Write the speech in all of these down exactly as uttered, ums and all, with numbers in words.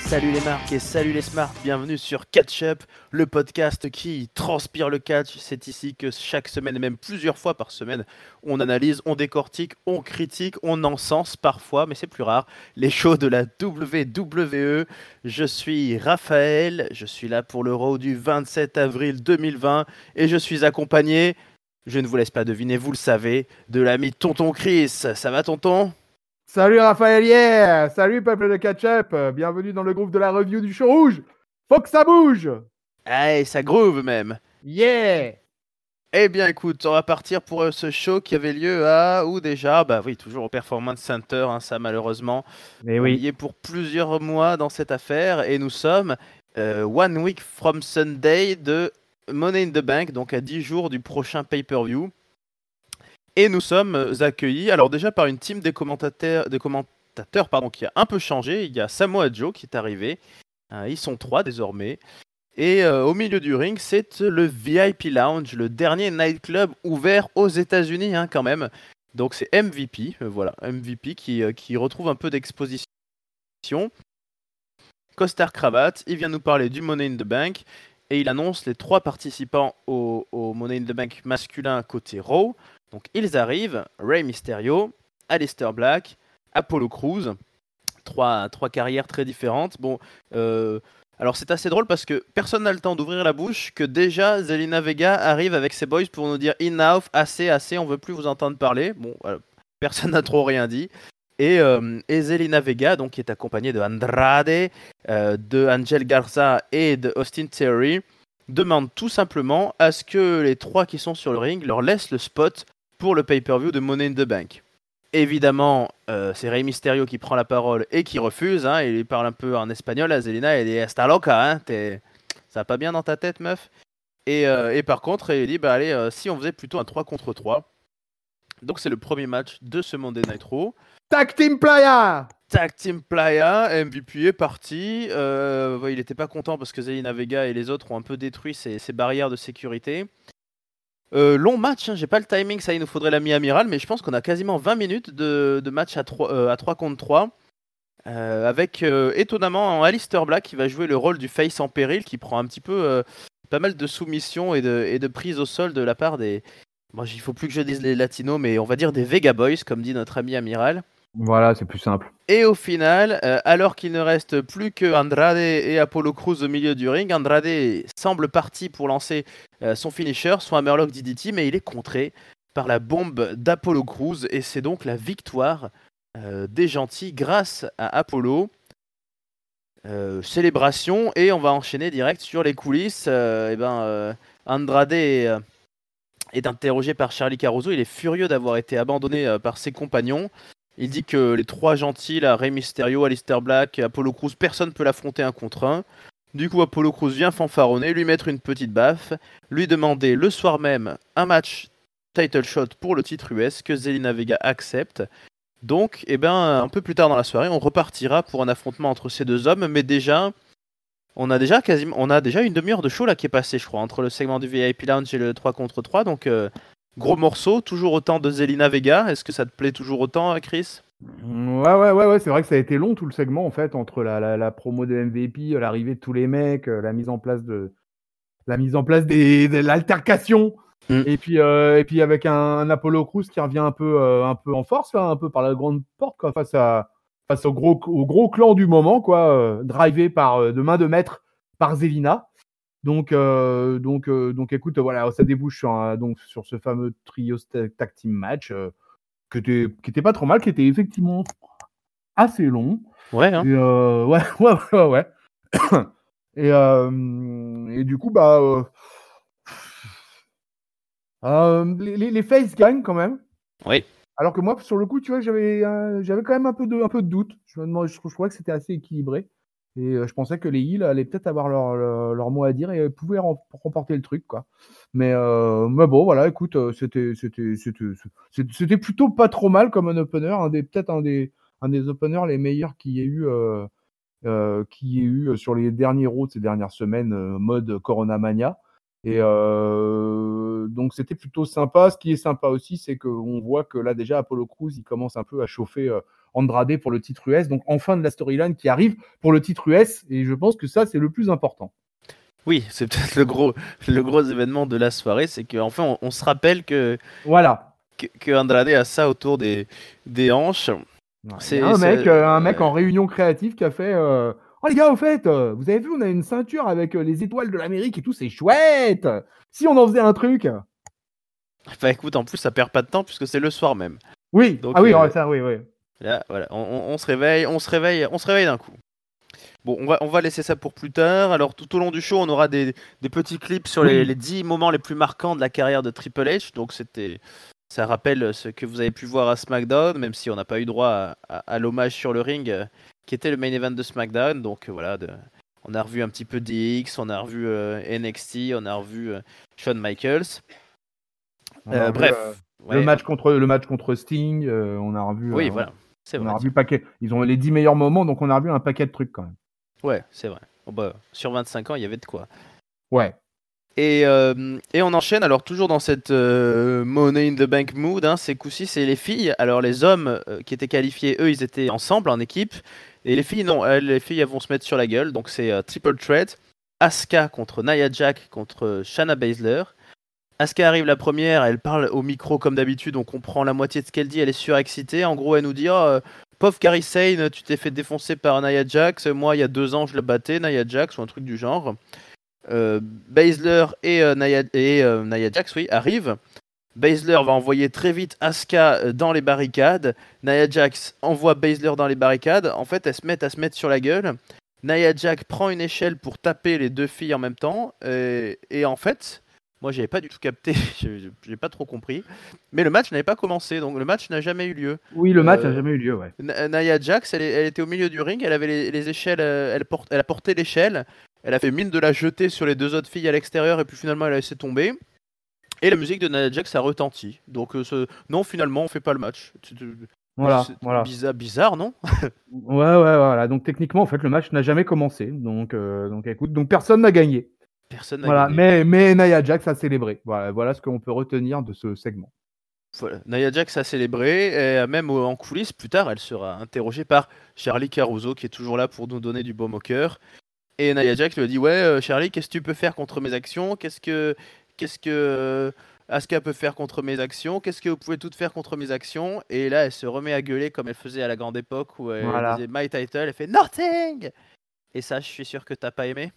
Salut les marques et salut les smarts, bienvenue sur Catch Up, le podcast qui transpire le catch. C'est ici que chaque semaine, et même plusieurs fois par semaine, on analyse, on décortique, on critique, on encense parfois, mais c'est plus rare, les shows de la W W E. Je suis Raphaël, je suis là pour le Raw du vingt-sept avril deux mille vingt et je suis accompagné, je ne vous laisse pas deviner, vous le savez, de l'ami Tonton Chris. Ça va tonton ? Salut Raphaël, yeah. Salut peuple de Catch-Up, bienvenue dans le groupe de la review du show rouge. Faut que ça bouge. Hey, ça groove même. Yeah. Eh bien écoute, on va partir pour euh, ce show qui avait lieu à, où déjà, bah oui, toujours au Performance Center, hein, ça malheureusement. Mais On oui. y est pour plusieurs mois dans cette affaire et nous sommes euh, one week from Sunday de Money in the Bank, donc à dix jours du prochain pay-per-view. Et nous sommes accueillis, alors déjà par une team des commentateurs, des commentateurs pardon, qui a un peu changé. Il y a Samoa Joe qui est arrivé, euh, ils sont trois désormais. Et euh, au milieu du ring, c'est le V I P Lounge, le dernier nightclub ouvert aux États-Unis hein, quand même. Donc c'est M V P, euh, voilà, M V P qui, euh, qui retrouve un peu d'exposition. Costard cravate, il vient nous parler du Money in the Bank et il annonce les trois participants au, au Money in the Bank masculin côté Raw. Donc ils arrivent, Rey Mysterio, Aleister Black, Apollo Crews, trois, trois carrières très différentes. Bon, euh, alors c'est assez drôle parce que personne n'a le temps d'ouvrir la bouche, que déjà Zelina Vega arrive avec ses boys pour nous dire enough, assez, assez, on veut plus vous entendre parler. Bon, voilà, personne n'a trop rien dit. Et, euh, et Zelina Vega, donc, qui est accompagnée de Andrade, euh, de Angel Garza et de Austin Theory, demande tout simplement à ce que les trois qui sont sur le ring leur laissent le spot pour le pay-per-view de Money in the Bank. Évidemment, euh, c'est Rey Mysterio qui prend la parole et qui refuse. Hein, il lui parle un peu en espagnol à Zelina. Il dit "Esta loca, hein, t'es... ça va pas bien dans ta tête, meuf." Et, euh, et par contre, il dit bah allez, euh, si on faisait plutôt un trois contre trois. Donc c'est le premier match de ce Monday Night Raw. Tag Team Playa. Tag Team Playa, M V P est parti. Euh, ouais, il était pas content parce que Zelina Vega et les autres ont un peu détruit ses, ses barrières de sécurité. Euh, long match, hein, j'ai pas le timing, ça il nous faudrait l'ami amiral, mais je pense qu'on a quasiment vingt minutes de, de match à trois, euh, à trois contre trois. Euh, avec euh, étonnamment Aleister Black qui va jouer le rôle du face en péril, qui prend un petit peu euh, pas mal de soumissions et de, et de prises au sol de la part des. Bon, il faut plus que je dise les latinos, mais on va dire des Vega Boys, comme dit notre ami amiral. Voilà, c'est plus simple. Et au final, euh, alors qu'il ne reste plus que Andrade et Apollo Crews au milieu du ring, Andrade semble parti pour lancer euh, son finisher, son Hammerlock D D T, mais il est contré par la bombe d'Apollo Crews et c'est donc la victoire euh, des gentils grâce à Apollo. Euh, célébration et on va enchaîner direct sur les coulisses. Euh, et ben, euh, Andrade est, euh, est interrogé par Charlie Caruso. Il est furieux d'avoir été abandonné euh, par ses compagnons. Il dit que les trois gentils, là, Rey Mysterio, Aleister Black, Apollo Crews, personne ne peut l'affronter un contre un. Du coup, Apollo Crews vient fanfaronner, lui mettre une petite baffe, lui demander le soir même un match title shot pour le titre U S que Zelina Vega accepte. Donc, eh ben, un peu plus tard dans la soirée, on repartira pour un affrontement entre ces deux hommes, mais déjà, on a déjà quasiment, on a déjà une demi-heure de show là qui est passée, je crois, entre le segment du V I P Lounge et le trois contre trois, donc... Euh, gros morceau, toujours autant de Zelina Vega. Est-ce que ça te plaît toujours autant, Chris ? Ouais, ouais, ouais, ouais, c'est vrai que ça a été long tout le segment en fait, entre la, la, la promo de M V P, l'arrivée de tous les mecs, la mise en place de la mise en place des, de l'altercation, mm. et puis euh, et puis avec un, un Apollo Crews qui revient un peu euh, un peu en force, là, un peu par la grande porte, quoi, face à face au gros au gros clan du moment, quoi, euh, drivé par euh, de main de maître par Zelina. Donc, euh, donc, euh, donc, écoute, voilà, ça débouche sur, un, donc, sur ce fameux trio tag team match euh, que qui était pas trop mal, qui était effectivement assez long. Ouais. Hein. Et, euh, ouais, ouais, ouais, ouais. et, euh, et du coup, bah, euh, euh, les, les, les faces gagnent quand même. Oui. Alors que moi, sur le coup, tu vois, j'avais, euh, j'avais quand même un peu de, un peu de doute. Je me demandais, je, je trouvais que c'était assez équilibré. Et euh, je pensais que les heels allaient peut-être avoir leur, leur, leur mot à dire et pouvaient rem- remporter le truc, quoi. Mais, euh, mais bon, voilà, écoute, euh, c'était, c'était, c'était, c'était, c'était plutôt pas trop mal comme un opener, un des, peut-être un des, un des openers les meilleurs qu'il y ait eu, euh, euh, qu'il y ait eu sur les derniers Raw de ces dernières semaines, euh, mode Corona Mania. Et euh, donc c'était plutôt sympa. Ce qui est sympa aussi, c'est qu'on voit que là déjà Apollo Crews il commence un peu à chauffer euh, Andrade pour le titre U S. Donc enfin de la storyline qui arrive pour le titre U S, et je pense que ça c'est le plus important. Oui, c'est peut-être le gros, le gros événement de la soirée, c'est qu'enfin on, on se rappelle que, voilà. que, que Andrade a ça autour des, des hanches. Ouais, c'est, il y a un mec, c'est, euh, un mec euh, en réunion créative qui a fait euh, oh les gars, au fait, euh, vous avez vu, on a une ceinture avec euh, les étoiles de l'Amérique et tout, c'est chouette. Si on en faisait un truc. Bah écoute, en plus ça perd pas de temps puisque c'est le soir même. Oui. Donc, ah oui, euh, oh, ça, oui, oui. Là, voilà, on, on, on se réveille, on se réveille, on se réveille d'un coup. Bon, on va, on va laisser ça pour plus tard. Alors, tout au long du show, on aura des, des petits clips sur Oui. les, les dix moments les plus marquants de la carrière de Triple H. Donc, c'était, ça rappelle ce que vous avez pu voir à SmackDown, même si on n'a pas eu droit à, à, à l'hommage sur le ring, euh, qui était le main event de SmackDown. Donc, euh, voilà, de, on a revu un petit peu D X, on a revu euh, N X T, on a revu euh, Shawn Michaels. On a Euh, revu, bref. euh, Ouais, le, match contre, le match contre Sting, euh, on a revu. Oui, euh, voilà. C'est on vrai. a revu paquet. Ils ont les dix meilleurs moments, donc on a revu un paquet de trucs quand même. Ouais, c'est vrai. Bon, bah, sur vingt-cinq ans, il y avait de quoi. Ouais. Et, euh, et on enchaîne, alors toujours dans cette euh, Money in the Bank mood, hein, ces coups-ci, c'est les filles. Alors les hommes euh, qui étaient qualifiés, eux, ils étaient ensemble, en équipe. Et les filles, non, elles, les filles, elles vont se mettre sur la gueule. Donc c'est euh, Triple Threat, Asuka contre Nia Jax contre Shayna Baszler. Asuka arrive la première, elle parle au micro comme d'habitude, on comprend la moitié de ce qu'elle dit, elle est surexcitée. En gros, elle nous dit oh, euh, pauvre Kairi Sane, tu t'es fait défoncer par Nia Jax. Moi, il y a deux ans, je la battais, Nia Jax, ou un truc du genre. Euh, Baszler et, euh, Nia, et euh, Nia Jax oui, arrivent. Baszler va envoyer très vite Asuka dans les barricades. Nia Jax envoie Baszler dans les barricades. En fait, elles se mettent à se mettre sur la gueule. Nia Jax prend une échelle pour taper les deux filles en même temps. Et, et en fait, moi, j'avais pas du tout capté. j'ai, j'ai pas trop compris. Mais le match n'avait pas commencé, donc le match n'a jamais eu lieu. Oui, le match Euh, n'a jamais eu lieu, ouais. Nia Jax, elle, elle était au milieu du ring. Elle avait les, les échelles. Elle, porte, elle a porté l'échelle. Elle a fait mine de la jeter sur les deux autres filles à l'extérieur et puis finalement elle a laissé tomber. Et la musique de Nia Jax a retenti. Donc euh, ce... non, finalement on fait pas le match. Voilà, c'est voilà. Bizarre, bizarre, non? Ouais, ouais, voilà. Donc techniquement, en fait, le match n'a jamais commencé. Donc, euh, donc écoute, donc personne n'a gagné. Personne n'a voilà. gagné. Mais, mais Nia Jax a célébré. Voilà, voilà ce qu'on peut retenir de ce segment. Voilà. Nia Jax a célébré, et même en coulisses, plus tard, elle sera interrogée par Charlie Caruso, qui est toujours là pour nous donner du baume au cœur. Et Nia Jax lui a dit ouais euh, Charlie, qu'est-ce que tu peux faire contre mes actions? Qu'est-ce que qu'est-ce que euh, Asuka peut faire contre mes actions? Qu'est-ce que vous pouvez toutes faire contre mes actions? Et là elle se remet à gueuler comme elle faisait à la grande époque où elle voilà. disait my title, elle fait nothing. Et ça je suis sûr que t'as pas aimé.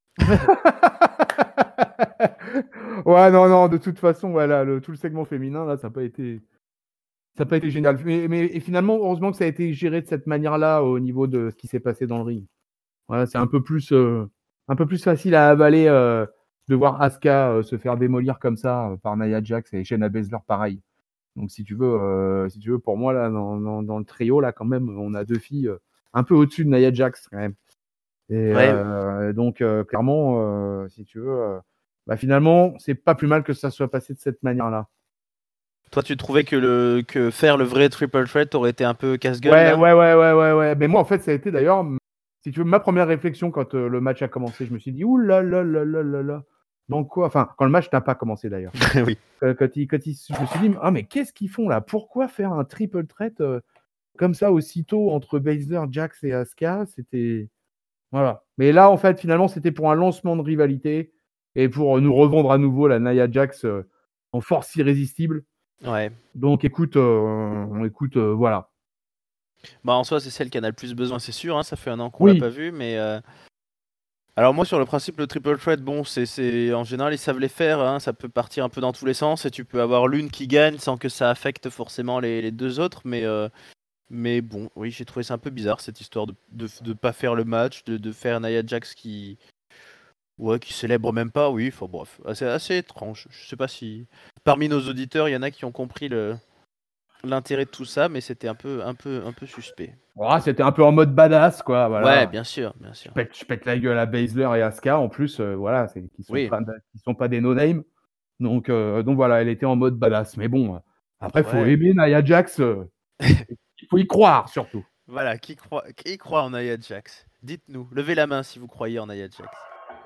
ouais non non de toute façon voilà le, tout le segment féminin là ça n'a pas été ça n'a pas été génial mais, mais et finalement heureusement que ça a été géré de cette manière là au niveau de ce qui s'est passé dans le ring. Voilà, c'est un peu plus euh, un peu plus facile à avaler euh, de voir Asuka euh, se faire démolir comme ça euh, par Nia Jax et Shayna Baszler pareil. Donc si tu veux euh, si tu veux pour moi là dans, dans, dans le trio là quand même on a deux filles euh, un peu au-dessus de Nia Jax quand même. Et Ouais. euh, donc euh, clairement euh, si tu veux euh, bah, finalement c'est pas plus mal que ça soit passé de cette manière là. Toi tu trouvais que le que faire le vrai triple threat aurait été un peu casse-gueule ouais, là? ouais ouais ouais ouais ouais mais moi en fait ça a été d'ailleurs si tu veux ma première réflexion quand euh, le match a commencé je me suis dit ouh là là là là là là donc quoi enfin quand le match n'a pas commencé d'ailleurs. Oui. Quand, quand, il, quand il, je me suis dit ah mais qu'est-ce qu'ils font là, pourquoi faire un triple threat euh, comme ça aussitôt entre Baszler, Jax et Asuka, c'était voilà. Mais là en fait finalement c'était pour un lancement de rivalité et pour nous revendre à nouveau la Nia Jax euh, en force irrésistible. Ouais. Donc écoute, euh, écoute, euh, voilà. Bah en soi c'est celle qui en a le plus besoin, c'est sûr, hein, ça fait un an qu'on oui. l'a pas vu, mais euh... alors moi sur le principe le triple threat, bon c'est, c'est en général ils savent les faire, hein, ça peut partir un peu dans tous les sens et tu peux avoir l'une qui gagne sans que ça affecte forcément les, les deux autres, mais euh... mais bon oui j'ai trouvé ça un peu bizarre cette histoire de de, de pas faire le match, de, de faire Nia Jax qui ouais qui célèbre même pas, oui, enfin bref, c'est assez étrange. Je sais pas si parmi nos auditeurs il y en a qui ont compris le l'intérêt de tout ça, mais c'était un peu un peu un peu suspect. Oh, c'était un peu en mode badass quoi, voilà. Ouais, bien sûr, bien sûr. Je pète, je pète la gueule à Baszler et Asuka en plus, euh, voilà, c'est qui sont oui. pas qui sont pas des no name. Donc euh, donc voilà, elle était en mode badass, mais bon après ouais. Faut aimer Nia Jax, euh, il faut y croire surtout. Voilà, qui croit qui croit en Nia Jax? Dites-nous, levez la main si vous croyez en Nia Jax.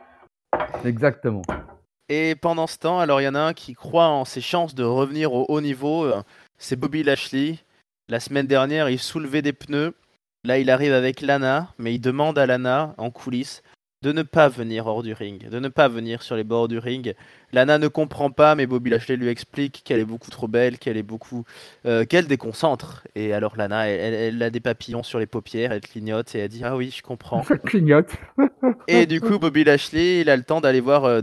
Exactement. Et pendant ce temps, alors il y en a un qui croit en ses chances de revenir au haut niveau, c'est Bobby Lashley. La semaine dernière, il soulevait des pneus. Là, il arrive avec Lana, mais il demande à Lana, en coulisses, de ne pas venir hors du ring, de ne pas venir sur les bords du ring. Lana ne comprend pas, mais Bobby Lashley lui explique qu'elle est beaucoup trop belle, qu'elle est beaucoup, euh, qu'elle déconcentre. Et alors Lana, elle, elle- elle a des papillons sur les paupières, elle clignote et elle dit ah oui, je comprends. Ça clignote. Et du coup, Bobby Lashley, il a le temps d'aller voir euh,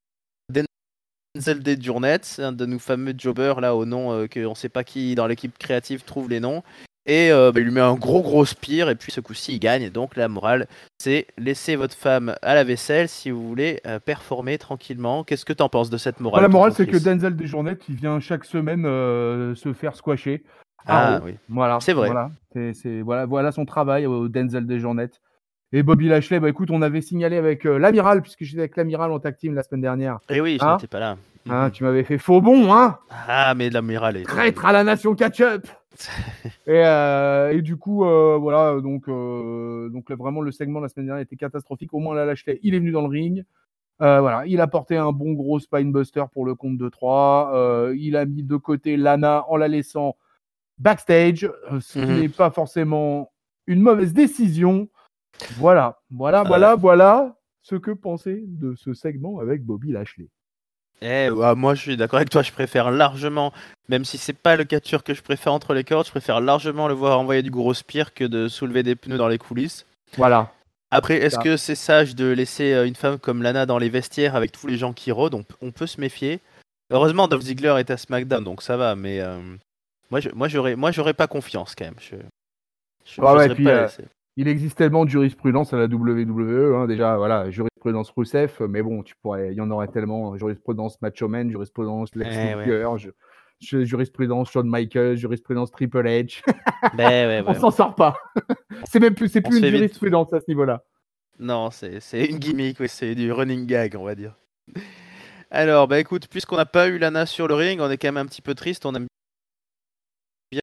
Denzel des Journettes, un de nos fameux jobbers là au nom euh, qu'on ne sait pas qui dans l'équipe créative trouve les noms. Et euh, bah, il lui met un gros gros spear et puis ce coup-ci il gagne. Donc la morale c'est laissez votre femme à la vaisselle si vous voulez euh, performer tranquillement. Qu'est-ce que t'en penses de cette morale? La morale, tonton c'est que Chris Denzel Desjournettes, il vient chaque semaine euh, se faire squasher à Ah Raw. oui, Voilà, c'est vrai. voilà, c'est, c'est- voilà, voilà son travail au Denzel Desjournettes. Et Bobby Lashley, bah écoute, on avait signalé avec euh, l'amiral, puisque j'étais avec l'amiral en tag team la semaine dernière. Et oui, je Hein, n'étais pas là. hein, Mhm. tu m'avais fait faux bon, hein, Ah mais l'amiral est traître à la nation catch-up. Et, euh, et du coup, euh, voilà, donc, euh, donc là, vraiment le segment de la semaine dernière était catastrophique. Au moins là, Lashley, il est venu dans le ring. Euh, voilà, il a porté un bon gros spinebuster pour le compte de trois. Euh, il a mis de côté Lana en la laissant backstage, euh, ce qui Mhm. n'est pas forcément une mauvaise décision. Voilà, voilà, Euh, voilà, voilà ce que penser de ce segment avec Bobby Lashley. Eh, bah, moi je suis d'accord avec toi, je préfère largement, même si c'est pas le catcheur que je préfère entre les cordes, je préfère largement le voir envoyer du gros spear que de soulever des pneus dans les coulisses. Voilà. Après, est-ce Ça. que c'est sage de laisser euh, une femme comme Lana dans les vestiaires avec tous les gens qui rôdent? on, on peut se méfier. Heureusement, Dolph Ziggler est à SmackDown, donc ça va, mais euh, moi, je, moi, j'aurais, moi j'aurais pas confiance quand même. Je, je, Ah ouais, j'oserais puis pas la euh, laisser. il existe tellement de jurisprudence à la W W E, hein, déjà, voilà, jurisprudence Rusev, mais bon, tu pourrais, il y en aurait tellement, jurisprudence Macho Man, jurisprudence Lex Eh, ouais. Luger, ju- ju- jurisprudence Shawn Michaels, jurisprudence Triple H. Ben ouais, On ouais. s'en sort pas. C'est même plus, c'est On plus se une fait vite. jurisprudence à ce niveau-là. Non, c'est, c'est une gimmick, ouais, c'est du running gag, on va dire. Alors, bah écoute, puisqu'on n'a pas eu Lana sur le ring, on est quand même un petit peu triste. On aime bien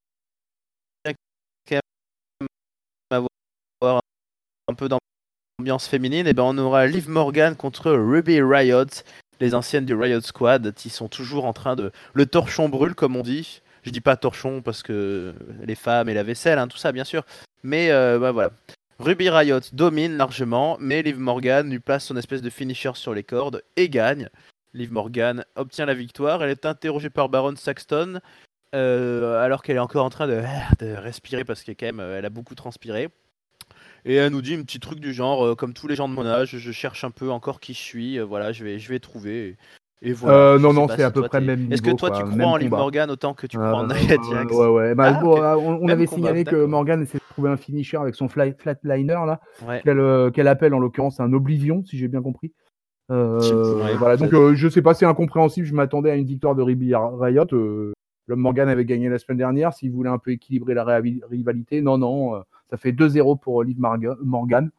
quand même avoir un peu d'ambiance féminine. Et ben on aura Liv Morgan contre Ruby Riott, les anciennes du Riot Squad, qui sont toujours en train de... Le torchon brûle, comme on dit. Je dis pas torchon parce que les femmes et la vaisselle, hein, tout ça, bien sûr. Mais euh, bah voilà. Ruby Riott domine largement, mais Liv Morgan lui place son espèce de finisher sur les cordes et gagne. Liv Morgan obtient la victoire. Elle est interrogée par Baron Saxton euh, alors qu'elle est encore en train de, de respirer parce qu'elle quand même, elle a beaucoup transpiré. Et elle nous dit un petit truc du genre, euh, comme tous les gens de mon âge, je cherche un peu encore qui je suis. euh, voilà, je vais, je vais trouver. Et, et voilà. Euh, Je non, sais non, pas c'est à si peu toi près le t'es. même Est-ce que niveau, toi tu quoi, crois même en Liv combat. Morgan autant que tu crois en Euh, Nia Jax? ouais, ouais. Bah, Ah bon, ok. on, on Même avait combat, signalé que d'accord. Morgan essayait de trouver un finisher avec son fly, flatliner, là, Ouais. qu'elle euh, qu'elle appelle en l'occurrence un Oblivion, si j'ai bien compris. Euh, Ouais, voilà, donc peut-être. euh, je sais pas, c'est incompréhensible. Je m'attendais à une victoire de Ruby Riott. Euh, le Morgan avait gagné la semaine dernière. S'il voulait un peu équilibrer la réhabi- rivalité, non, non, euh, ça fait deux zéro pour Liv Marga- Morgan.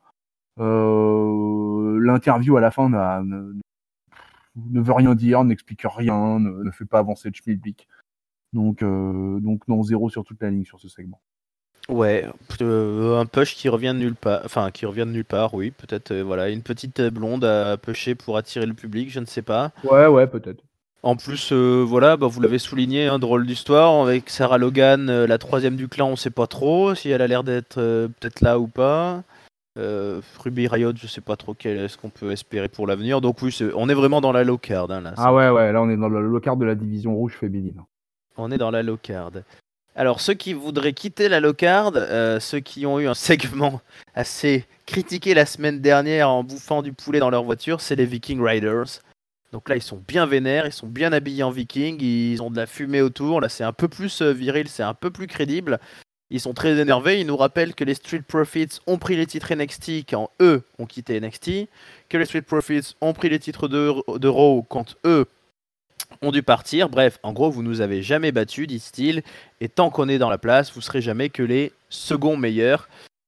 Euh, L'interview à la fin n'a- ne, ne veut rien dire, n'explique rien, ne, ne fait pas avancer le schmilblick. Donc, euh, donc non, zéro sur toute la ligne sur ce segment. Ouais, euh, un push qui revient de nulle part. Enfin, qui revient de nulle part, oui. Peut-être, euh, voilà, une petite euh, blonde à pusher pour attirer le public, je ne sais pas. Ouais, ouais, peut-être. En plus, euh, voilà, bah, vous l'avez souligné, un drôle d'histoire avec Sarah Logan, euh, la troisième du clan, on sait pas trop si elle a l'air d'être euh, peut-être là ou pas. Euh, Ruby Riott, je sais pas trop quel est-ce qu'on peut espérer pour l'avenir. Donc oui, c'est- on est vraiment dans la low card, hein, là. Ah C'est- ouais, ouais, là on est dans le low card de la division rouge féminine. On est dans la low card. Alors ceux qui voudraient quitter la low card, euh, ceux qui ont eu un segment assez critiqué la semaine dernière en bouffant du poulet dans leur voiture, c'est les Viking Riders. Donc là, ils sont bien vénères, ils sont bien habillés en viking, ils ont de la fumée autour. Là, c'est un peu plus euh, viril, c'est un peu plus crédible. Ils sont très énervés. Ils nous rappellent que les Street Profits ont pris les titres N X T quand eux ont quitté N X T. Que les Street Profits ont pris les titres de, de Raw quand eux ont dû partir. Bref, en gros, vous nous avez jamais battus, disent-ils. Et tant qu'on est dans la place, vous serez jamais que les seconds meilleurs.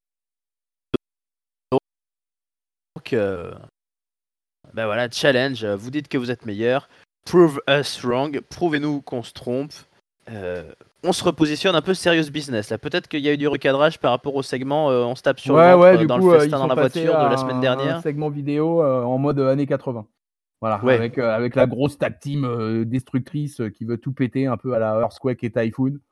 Donc, euh, ben voilà, challenge. Vous dites que vous êtes meilleurs. Prove us wrong. Prouvez-nous qu'on se trompe. Euh, on se repositionne un peu serious business. Là, peut-être qu'il y a eu du recadrage par rapport au segment. Euh, on se tape sur Ouais, le ventre ouais, euh, du dans coup, le euh, ils festin dans sont la passés voiture de à la semaine un, un dernière. segment vidéo euh, en mode années quatre-vingts. Voilà, Ouais. avec, euh, avec la grosse tag team euh, destructrice euh, qui veut tout péter un peu à la Earthquake et Typhoon.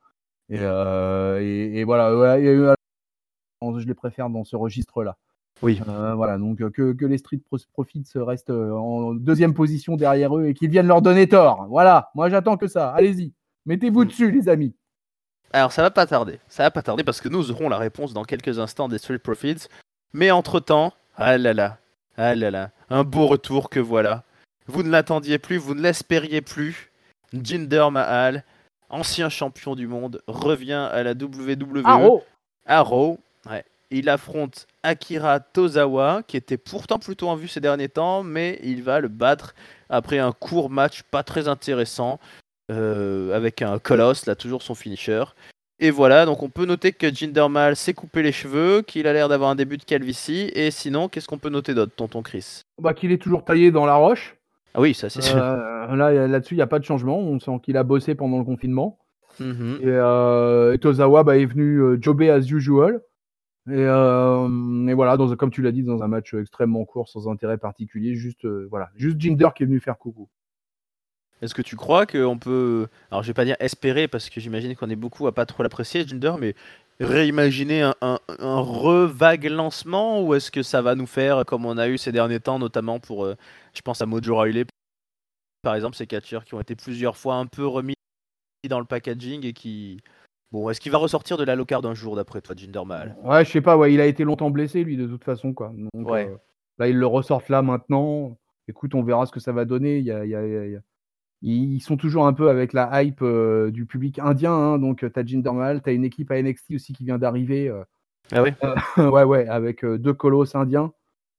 Et, euh, et, et voilà, ouais, il y a eu, je les préfère dans ce registre-là. Oui. Euh, voilà, donc que, que les Street Profits restent en deuxième position derrière eux et qu'ils viennent leur donner tort. Voilà, moi j'attends que ça. Allez-y, mettez-vous Mm. dessus, les amis. Alors ça va pas tarder, ça va pas tarder parce que nous aurons la réponse dans quelques instants des Street Profits. Mais entre-temps, ah là là, ah là là, un beau retour que voilà. Vous ne l'attendiez plus, vous ne l'espériez plus. Jinder Mahal, ancien champion du monde, revient à la W W E. Ah, oh. À Raw. Ouais. Il affronte Akira Tozawa, qui était pourtant plutôt en vue ces derniers temps, mais il va le battre après un court match pas très intéressant. Euh, avec un Colosse, là toujours son finisher. Et voilà, donc on peut noter que Jinder Mahal s'est coupé les cheveux, qu'il a l'air d'avoir un début de calvitie, et sinon, qu'est-ce qu'on peut noter d'autre, tonton Chris? Bah, qu'il est toujours taillé dans la roche. Ah oui, ça c'est sûr. Euh, là, là-dessus, il n'y a pas de changement. On sent qu'il a bossé pendant le confinement. Mm-hmm. Et, euh, et Tozawa bah, est venu euh, jobber as usual. Et, euh, et voilà, dans, comme tu l'as dit, dans un match extrêmement court, sans intérêt particulier, juste, euh, voilà, juste Jinder qui est venu faire coucou. Est-ce que tu crois qu'on peut, alors je vais pas dire espérer parce que j'imagine qu'on est beaucoup à pas trop l'apprécier, Jinder, mais réimaginer un, un, un re-vague lancement, ou est-ce que ça va nous faire comme on a eu ces derniers temps, notamment pour, euh, je pense à Mojo Rawley, par exemple, ces catcheurs qui ont été plusieurs fois un peu remis dans le packaging et qui, bon, est-ce qu'il va ressortir de la low-card un jour d'après toi, Jinder Mahal? Ouais, je sais pas, ouais, il a été longtemps blessé lui de toute façon quoi. Donc Ouais. euh, là ils le ressortent là maintenant. Écoute, on verra ce que ça va donner. Il y a, il y a, il y a... Ils sont toujours un peu avec la hype euh, du public indien, hein. Donc t'as Jinder Mahal, t'as une équipe à N X T aussi qui vient d'arriver. Euh, ah oui. Euh, ouais, ouais, avec euh, deux colosses indiens.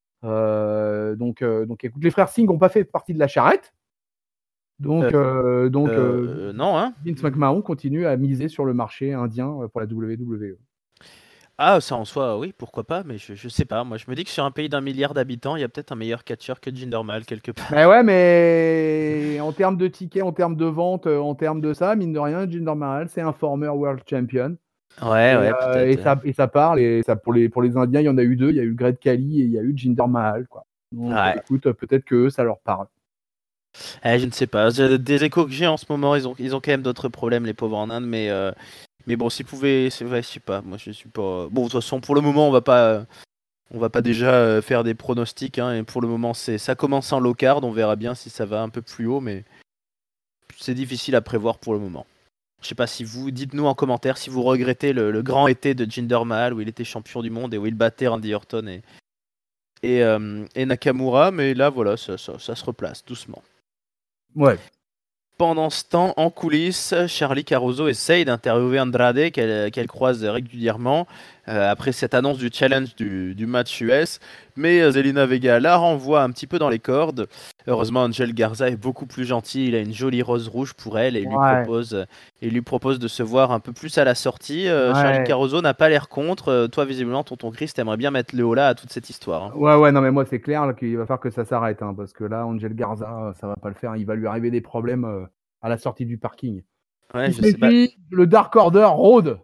Euh, donc, euh, donc, écoute, les frères Singh n'ont pas fait partie de la charrette. Donc, euh, donc euh, euh, non, hein. Vince McMahon continue à miser sur le marché indien pour la W W E. Ah, ça en soi, oui, pourquoi pas, mais je, je sais pas. Moi, je me dis que sur un pays d'un milliard d'habitants, il y a peut-être un meilleur catcheur que Jinder Mahal quelque part. Mais ouais, mais en termes de tickets, en termes de vente, en termes de ça, mine de rien, Jinder Mahal, c'est un former world champion. Ouais, et, ouais, euh, peut-être. Et ça, et ça parle. Et ça, pour les, pour les Indiens, il y en a eu deux. Il y a eu Great Khali et il y a eu Jinder Mahal, quoi. Donc, Ouais. écoute, peut-être que ça leur parle. Eh, je ne sais pas. Des échos que j'ai en ce moment, ils ont, ils ont quand même d'autres problèmes, les pauvres en Inde, mais, euh, mais bon, s'ils pouvaient, c'est vrai, je sais pas. Moi, je suis pas. Bon, de toute façon, pour le moment, on va pas, on va pas déjà faire des pronostics. Hein, et pour le moment, c'est, ça commence en low card. On verra bien si ça va un peu plus haut, mais c'est difficile à prévoir pour le moment. Je sais pas si vous, dites-nous en commentaire si vous regrettez le, le grand été de Jinder Mahal où il était champion du monde et où il battait Randy Orton et, et, euh, et Nakamura, mais là, voilà, ça, ça, ça se replace doucement. Ouais. Pendant ce temps, en coulisses, Charly Caruso essaye d'interviewer Andrade qu'elle, qu'elle croise régulièrement euh, après cette annonce du challenge du, du match U S. Mais Zelina Vega la renvoie un petit peu dans les cordes. Heureusement, Angel Garza est beaucoup plus gentil. Il a une jolie rose rouge pour elle et il lui, Ouais. propose, il lui propose de se voir un peu plus à la sortie. Euh, Ouais. Charly Caruso n'a pas l'air contre. Euh, toi, visiblement, tonton Chris, t'aimerais bien mettre le haut là à toute cette histoire. Hein. Ouais, ouais, non, mais moi, c'est clair là, qu'il va falloir que ça s'arrête. Hein, parce que là, Angel Garza, ça va pas le faire. Il va lui arriver des problèmes euh, à la sortie du parking. Ouais, Il je sais pas. Le Dark Order rôde.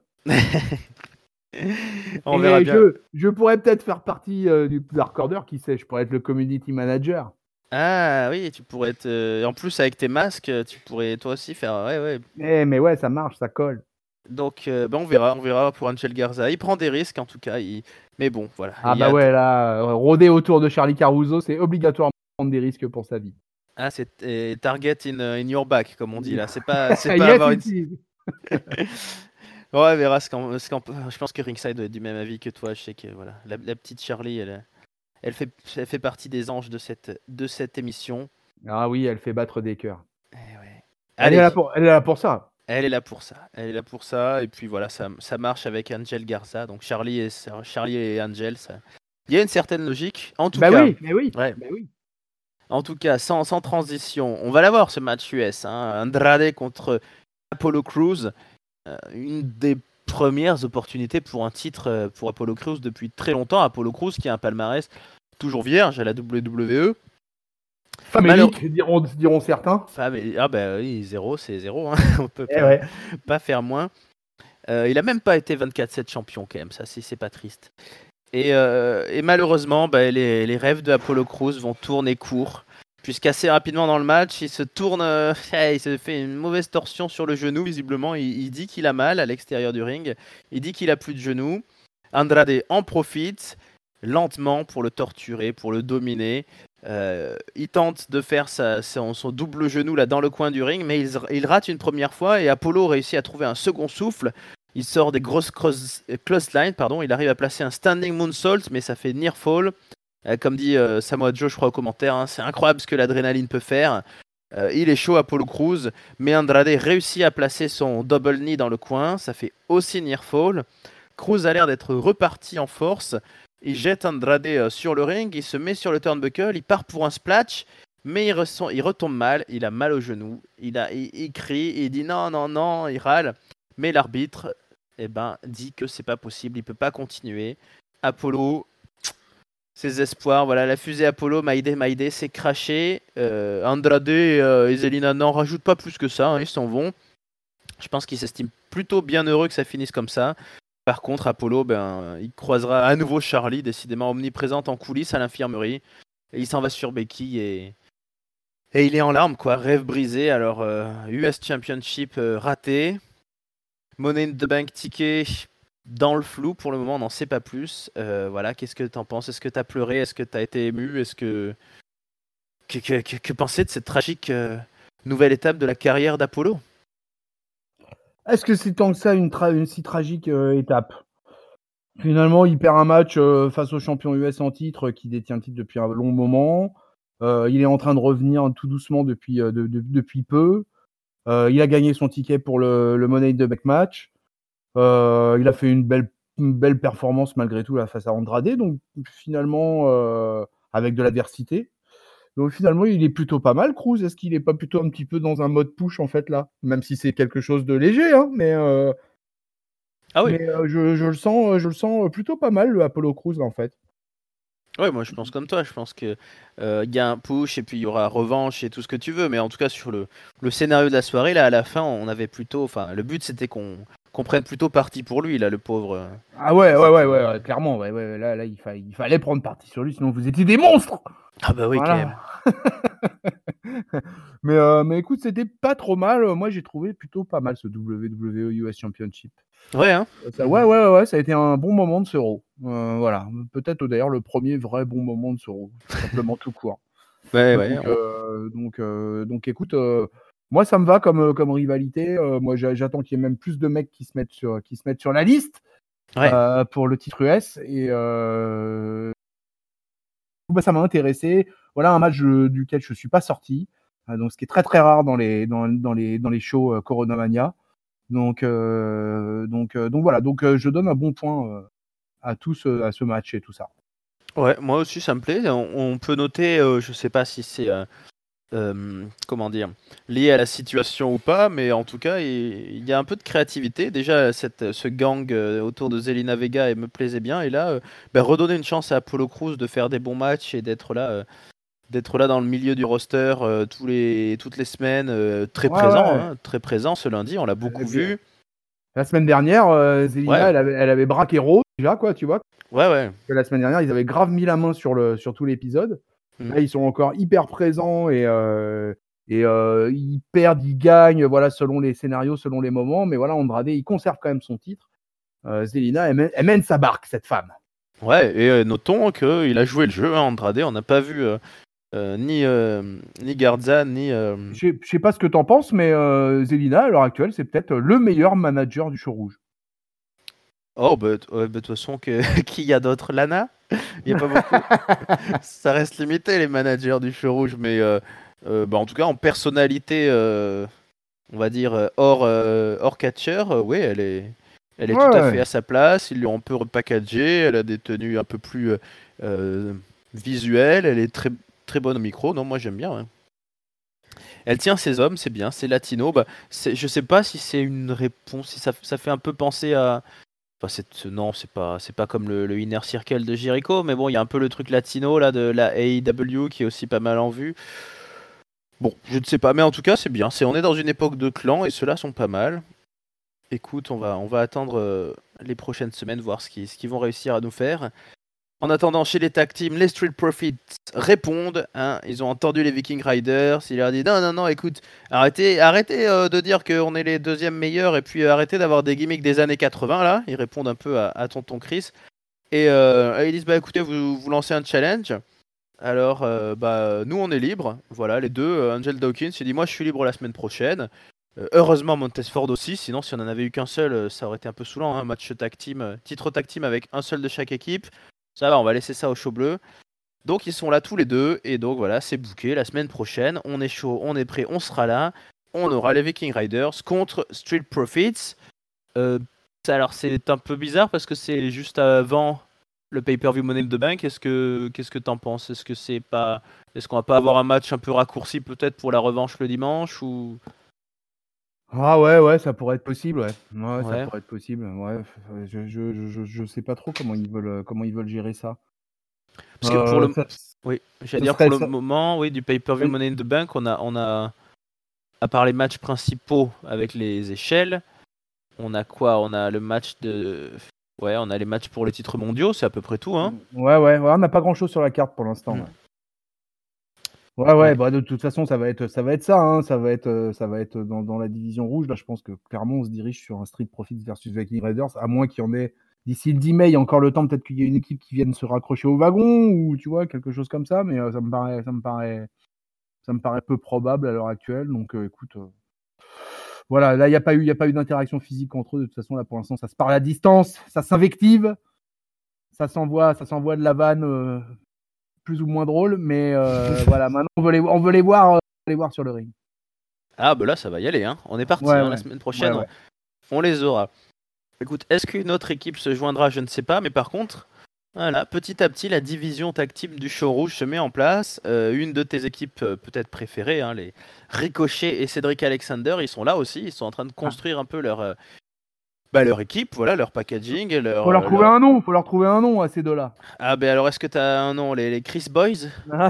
On Et verra bien. Je, je pourrais peut-être faire partie euh, du Dark Order, qui sait, je pourrais être le community manager. Ah oui, tu pourrais être. Euh... En plus, avec tes masques, tu pourrais toi aussi faire. Ouais, ouais. Eh, mais ouais, ça marche, ça colle. Donc, euh, ben on verra, on verra pour Angel Garza. Il prend des risques en tout cas. Il... Mais bon, voilà. Ah il bah a... ouais, là, euh, rôder autour de Charly Caruso, c'est obligatoirement prendre des risques pour sa vie. Ah, c'est euh, target in, in your back, comme on dit là. C'est pas, c'est pas yes, avoir une. it Ouais, on verra. Ce qu'en... Ce qu'en... Je pense que Ringside doit être du même avis que toi. Je sais que voilà, la, la petite Charly, elle, elle fait, elle fait partie des anges de cette, de cette émission. Ah oui, elle fait battre des cœurs. Eh ouais. Elle, est là pour... elle est là pour ça. Elle est là pour ça. Elle est là pour ça. Et puis voilà, ça, ça marche avec Angel Garza. Donc Charly et, Charly et Angel, ça... il y a une certaine logique. En tout bah cas, oui, mais oui. Ouais. Bah oui. En tout cas, sans, sans transition, on va l'avoir ce match U S. Hein. Andrade contre Apollo Crews. Euh, une des premières opportunités pour un titre pour Apollo Crews depuis très longtemps. Apollo Crews qui a un palmarès toujours vierge à la W W E. Famélique, Malheure... diront, diront certains. Famé... Ah bah oui, zéro, c'est zéro. Hein. On peut eh pas, ouais. pas faire moins. Euh, il a même pas été vingt-quatre sept champion quand même, ça c'est, c'est pas triste. Et, euh, et malheureusement, bah, les, les rêves de Apollo Crews vont tourner court. puisqu'assez rapidement dans le match, il se tourne, euh, il se fait une mauvaise torsion sur le genou, visiblement, il, il dit qu'il a mal à l'extérieur du ring, il dit qu'il a plus de genou. Andrade en profite, lentement, pour le torturer, pour le dominer. Euh, il tente de faire sa, son, son double genou là dans le coin du ring, mais il, il rate une première fois et Apollo réussit à trouver un second souffle. Il sort des grosses cross, close lines, pardon, il arrive à placer un standing moonsault, mais ça fait near fall. Euh, comme dit euh, Samoa Joe, je crois, au commentaire, hein, c'est incroyable ce que l'adrénaline peut faire. Euh, il est chaud, Apollo Crews, mais Andrade réussit à placer son double knee dans le coin, ça fait aussi near fall. Crews a l'air d'être reparti en force. Il jette Andrade euh, sur le ring, il se met sur le turnbuckle, il part pour un splash, mais il, ressent, il retombe mal, il a mal au genou, il, a, il, il crie, il dit non, non, non, il râle. Mais l'arbitre eh ben, dit que c'est pas possible, il peut pas continuer. Apollo, ses espoirs, voilà, la fusée Apollo, Maïdé, Maïdé, s'est crashée. Euh, Andrade et, euh, et Zelina n'en rajoutent pas plus que ça, hein, ils s'en vont. Je pense qu'ils s'estiment plutôt bien heureux que ça finisse comme ça. Par contre, Apollo, ben, il croisera à nouveau Charlie, décidément omniprésente en coulisses à l'infirmerie. Et il s'en va sur Becky et, et il est en larmes, quoi. Rêve brisé. Alors, euh, U S Championship euh, raté. Money in the Bank ticket dans le flou. Pour le moment, on n'en sait pas plus. Euh, voilà, qu'est-ce que t'en penses? Est-ce que t'as pleuré? Est-ce que t'as été ému? Est-ce que... Que, que, que, que penser de cette tragique euh, nouvelle étape de la carrière d'Apollo? Est-ce que c'est tant que ça une, tra- une si tragique euh, étape? Finalement, il perd un match euh, face au champion U S en titre, qui détient le titre depuis un long moment. Euh, il est en train de revenir tout doucement depuis, euh, de, de, depuis peu. Euh, il a gagné son ticket pour le, le Money in the Bank match. Euh, il a fait une belle, une belle performance malgré tout là, face à Andrade. Donc finalement, euh, avec de l'adversité. Donc finalement, il est plutôt pas mal, Crews. Est-ce qu'il est pas plutôt un petit peu dans un mode push en fait là? Même si c'est quelque chose de léger, hein, mais... Euh, Ah oui. Mais euh, je, je le sens, je le sens plutôt pas mal, le Apollo Crews, là, en fait. Ouais, moi je pense comme toi, je pense qu'il euh, y a un push et puis il y aura revanche et tout ce que tu veux, mais en tout cas sur le, le scénario de la soirée, là à la fin on avait plutôt, enfin le but c'était qu'on qu'on prenne plutôt parti pour lui, là le pauvre. Ah ouais, ouais, ouais, ouais, ouais, clairement, ouais, ouais, là, là il, fa- il fallait prendre parti sur lui, sinon vous étiez des monstres. Ah bah oui, quand même. Voilà. mais, euh, mais écoute, c'était pas trop mal. Moi, j'ai trouvé plutôt pas mal ce W W E U S Championship. Ouais, hein. Ça, ouais, ouais, ouais, ça a été un bon moment de ce Raw. Euh, voilà, peut-être d'ailleurs le premier vrai bon moment de ce Raw, tout simplement tout court. Ouais, Donc, ouais, on- euh, donc, euh, donc, écoute, euh, moi ça me va comme, euh, comme rivalité. Euh, moi, j'a- j'attends qu'il y ait même plus de mecs qui se mettent sur, qui se mettent sur la liste ouais. euh, pour le titre U S. Et euh, bah, ça m'a intéressé. Voilà un match euh, duquel je suis pas sorti. Euh, donc, ce qui est très très rare dans les, dans, dans les, dans les shows euh, Corona Mania. Donc, euh, donc, euh, donc voilà. Donc, euh, je donne un bon point euh, à tous euh, à ce match et tout ça. Ouais, moi aussi ça me plaît. On, on peut noter, euh, je sais pas si c'est euh, euh, comment dire, lié à la situation ou pas, mais en tout cas il, il y a un peu de créativité. Déjà cette, ce gang euh, autour de Zelina Vega elle me plaisait bien, et là euh, bah, redonner une chance à Apollo Crews de faire des bons matchs et d'être là. Euh, d'être là dans le milieu du roster euh, tous les, toutes les semaines, euh, très Ouais, présent, ouais. hein, très présent ce lundi, on l'a beaucoup Et puis, vu. la semaine dernière, euh, Zelina, Ouais, elle avait, elle avait braqué Raw, déjà, quoi, tu vois. ouais, ouais. Que la semaine dernière, ils avaient grave mis la main sur, le, sur tout l'épisode. Mm. Là, ils sont encore hyper présents et, euh, et euh, ils perdent, ils gagnent, voilà, selon les scénarios, selon les moments. Mais voilà, Andrade, il conserve quand même son titre. Euh, Zelina, elle mène, elle mène sa barque, cette femme. Ouais, et euh, notons qu'il a joué le jeu, hein, Andrade, on n'a pas vu euh, euh, ni, euh, ni Garza, ni... euh, Je sais- je sais pas ce que t'en penses, mais euh, Zelina, à l'heure actuelle, c'est peut-être le meilleur manager du show rouge. Oh, bah, t- ouais, bah, de toute façon, que... qui y a d'autre? Lana? Il n'y a pas beaucoup. Ça reste limité, les managers du feu rouge, mais euh, euh, bah, en tout cas, en personnalité, euh, on va dire, euh, hors, euh, hors catcher, euh, oui, elle est, elle est tout à Ouais. fait à sa place. Ils lui ont un peu repackagé, elle a des tenues un peu plus euh, euh, visuelles, elle est très, très bonne au micro. Non, moi j'aime bien. Hein. Elle tient ses hommes, c'est bien, c'est latino. Bah, c'est, je sais pas si c'est une réponse, si ça, ça fait un peu penser à. Enfin, c'est, non, c'est pas, c'est pas comme le, le Inner Circle de Jericho, mais bon, il y a un peu le truc latino là de la A E W qui est aussi pas mal en vue. Bon, je ne sais pas, mais en tout cas, c'est bien. C'est, on est dans une époque de clans et ceux-là sont pas mal. Écoute, on va, on va attendre euh, les prochaines semaines, voir ce qu'ils, ce qu'ils vont réussir à nous faire. En attendant, chez les tag teams, les Street Profits répondent. Hein, ils ont entendu les Viking Riders. Il leur a dit non, non, non, écoute, arrêtez, arrêtez euh, de dire qu'on est les deuxièmes meilleurs et puis euh, arrêtez d'avoir des gimmicks des années quatre-vingts là. Ils répondent un peu à, à Tonton Chris. Et euh, ils disent bah écoutez, vous, vous lancez un challenge. Alors, euh, bah, nous on est libres. Voilà, les deux. Euh, Angel Dawkins, il dit moi je suis libre la semaine prochaine. Euh, heureusement Montesford aussi, sinon si on en avait eu qu'un seul, euh, ça aurait été un peu saoulant. Hein, match tag team, euh, titre tag team avec un seul de chaque équipe. Ça va, on va laisser ça au chaud bleu. Donc ils sont là tous les deux, et donc voilà, c'est booké. La semaine prochaine, on est chaud, on est prêt, on sera là. On aura les Viking Riders contre Street Profits. Euh, alors c'est un peu bizarre parce que c'est juste avant le pay-per-view Money in the Bank. Est-ce que qu'est-ce que t'en penses? Est-ce que c'est pas, est-ce qu'on va pas avoir un match un peu raccourci peut-être pour la revanche le dimanche ou? Ah ouais, ouais, ça pourrait être possible, ouais. Ouais, ça Ouais. pourrait être possible. Ouais, je, je, je, je sais pas trop comment ils veulent, comment ils veulent gérer ça. Parce que pour Euh, le, ça- oui, j'allais ça dire serait pour le ça- moment, oui, du pay-per-view Oui. Money in the Bank, on a, on a, à part les matchs principaux avec les échelles, on a quoi? On a le match de, ouais, on a les matchs pour les titres mondiaux, c'est à peu près tout, hein. Ouais, ouais, ouais, on n'a pas grand-chose sur la carte pour l'instant. Mm. Ouais. Ouais, ouais, Ouais. bah de toute façon, ça va être, ça va être ça, hein, ça va être, euh, ça va être dans, dans la division rouge. Là, je pense que clairement, on se dirige sur un Street Profits versus Viking Raiders, à moins qu'il y en ait d'ici le dix mai, il y a encore le temps, peut-être qu'il y ait une équipe qui vienne se raccrocher au wagon ou tu vois quelque chose comme ça, mais euh, ça me paraît, ça me paraît, ça me paraît peu probable à l'heure actuelle. Donc, euh, écoute, euh, voilà, là, il n'y a pas eu, il y a pas eu d'interaction physique entre eux. De toute façon, là, pour l'instant, ça se parle à distance, ça s'invective, ça s'envoie, ça s'envoie de la vanne. Euh, plus ou moins drôle, mais euh, voilà, maintenant on veut les, on veut les voir, euh, les voir sur le ring. Ah, bah là, ça va y aller, hein. On est parti, Ouais, hein, ouais. la semaine prochaine, Ouais, ouais. On, on les aura. Écoute, est-ce qu'une autre équipe se joindra? Je ne sais pas, mais par contre, voilà, petit à petit, la division tag team du show rouge se met en place. Euh, une de tes équipes euh, peut-être préférées, hein, les Ricochet et Cédric Alexander, ils sont là aussi. Ils sont en train de construire un peu leur, euh, bah, leur équipe, voilà, leur packaging. Leur, Faut leur euh, trouver leur... un nom, faut leur trouver un nom à ces deux-là. Ah, ben alors, est-ce que tu as un nom? Les, les Chris Boys?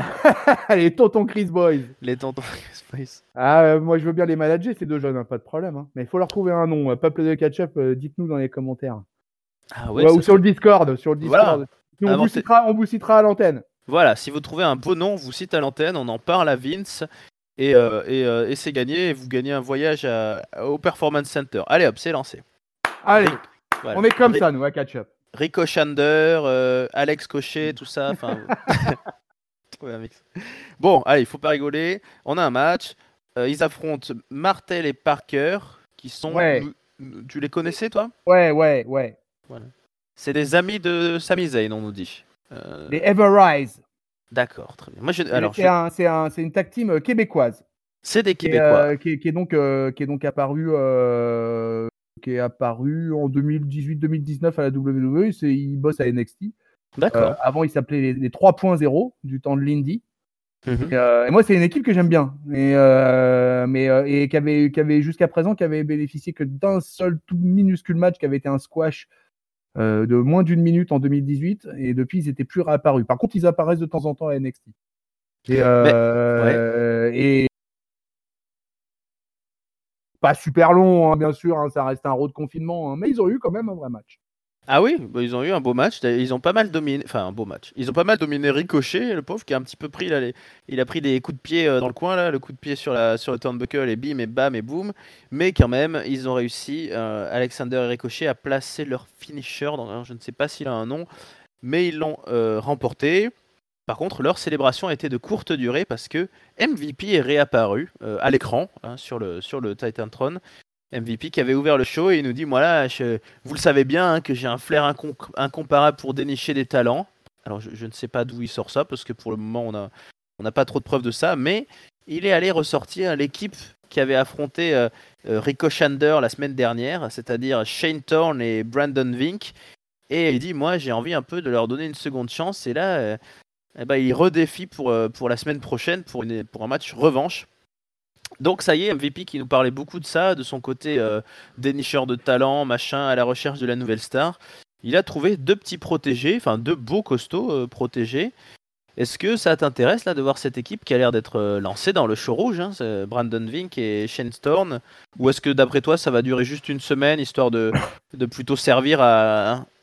Les tontons Chris Boys. Les tontons Chris Boys. Ah, euh, moi je veux bien les manager, ces deux jeunes, hein, pas de problème. Hein. Mais il faut leur trouver un nom. Peuple de Catch-up, euh, dites-nous dans les commentaires. Ah ouais, Ouais, ça ou sur serait... le Discord. Sur le Discord. Voilà. Et on, vous Inventez- citera, on vous citera à l'antenne. Voilà, si vous trouvez un beau nom, on vous cite à l'antenne, on en parle à Vince et, euh, et, euh, et c'est gagné. Et vous gagnez un voyage à- au Performance Center. Allez hop, c'est lancé. Allez, Voilà. on est comme Ri- ça, nous, à Catch-up. Rico Shander, euh, Alex Cochet, tout ça. Enfin, trouver un mix. Bon, allez, il faut pas rigoler. On a un match. Euh, ils affrontent Martel et Parker, qui sont. Ouais. Tu les connaissais, toi? Ouais, ouais, ouais. C'est des amis de Sami Zayn, on nous dit. Euh, Les Everrise. D'accord, très bien. Moi, je... C'est alors, c'est je- un, c'est un, c'est une tag team euh, québécoise. c'est des Qui est, Québécois. euh, qui, est, qui est donc, euh, qui est donc apparu, euh, qui est apparu en deux mille dix-huit deux mille dix-neuf à la W W E. C'est, il bosse à N X T. D'accord. Euh, avant, il s'appelait les, les trois point zéro du temps de l'Indie. Mhm. Et, euh, et moi, c'est une équipe que j'aime bien, et, euh, mais euh, et qui avait, qui avait jusqu'à présent, qui avait bénéficié que d'un seul tout minuscule match, qui avait été un squash euh, de moins d'une minute en deux mille dix-huit, et depuis, ils étaient plus réapparus. Par contre, ils apparaissent de temps en temps à N X T. Et, euh, et pas super long, hein, bien sûr, hein, ça reste un road confinement, hein, mais ils ont eu quand même un vrai match. Ah oui, bah, ils ont eu un beau match. Ils ont pas mal dominé, enfin un beau match. Ils ont pas mal dominé Ricochet, le pauvre, qui a un petit peu pris là, les... il a pris des coups de pied euh, dans le coin là, le coup de pied sur la sur le turnbuckle et bim et bam et boum. Mais quand même, ils ont réussi, euh, Alexander et Ricochet, à placer leur finisher. Dans... Alors, je ne sais pas s'il a un nom, mais ils l'ont euh, remporté. Par contre, leur célébration a été de courte durée parce que M V P est réapparu euh, à l'écran hein, sur le sur le Titantron. M V P qui avait ouvert le show et il nous dit voilà, je, vous le savez bien hein, que j'ai un flair incom- incomparable pour dénicher des talents. Alors je, je ne sais pas d'où il sort ça parce que pour le moment on a on n'a pas trop de preuves de ça, mais il est allé ressortir l'équipe qui avait affronté euh, euh, Rico Shander la semaine dernière, c'est-à-dire Shane Thorne et Brandon Vink, et il dit moi j'ai envie un peu de leur donner une seconde chance et là euh, eh ben, il redéfie pour, euh, pour la semaine prochaine pour, une, pour un match revanche. Donc ça y est, M V P qui nous parlait beaucoup de ça, de son côté euh, dénicheur de talent, machin, à la recherche de la nouvelle star. Il a trouvé deux petits protégés, enfin deux beaux costauds euh, protégés. Est-ce que ça t'intéresse là de voir cette équipe qui a l'air d'être euh, lancée dans le show rouge, hein, c'est Brandon Vink et Shane Thorne, ou est-ce que d'après toi ça va durer juste une semaine histoire de, de plutôt servir à,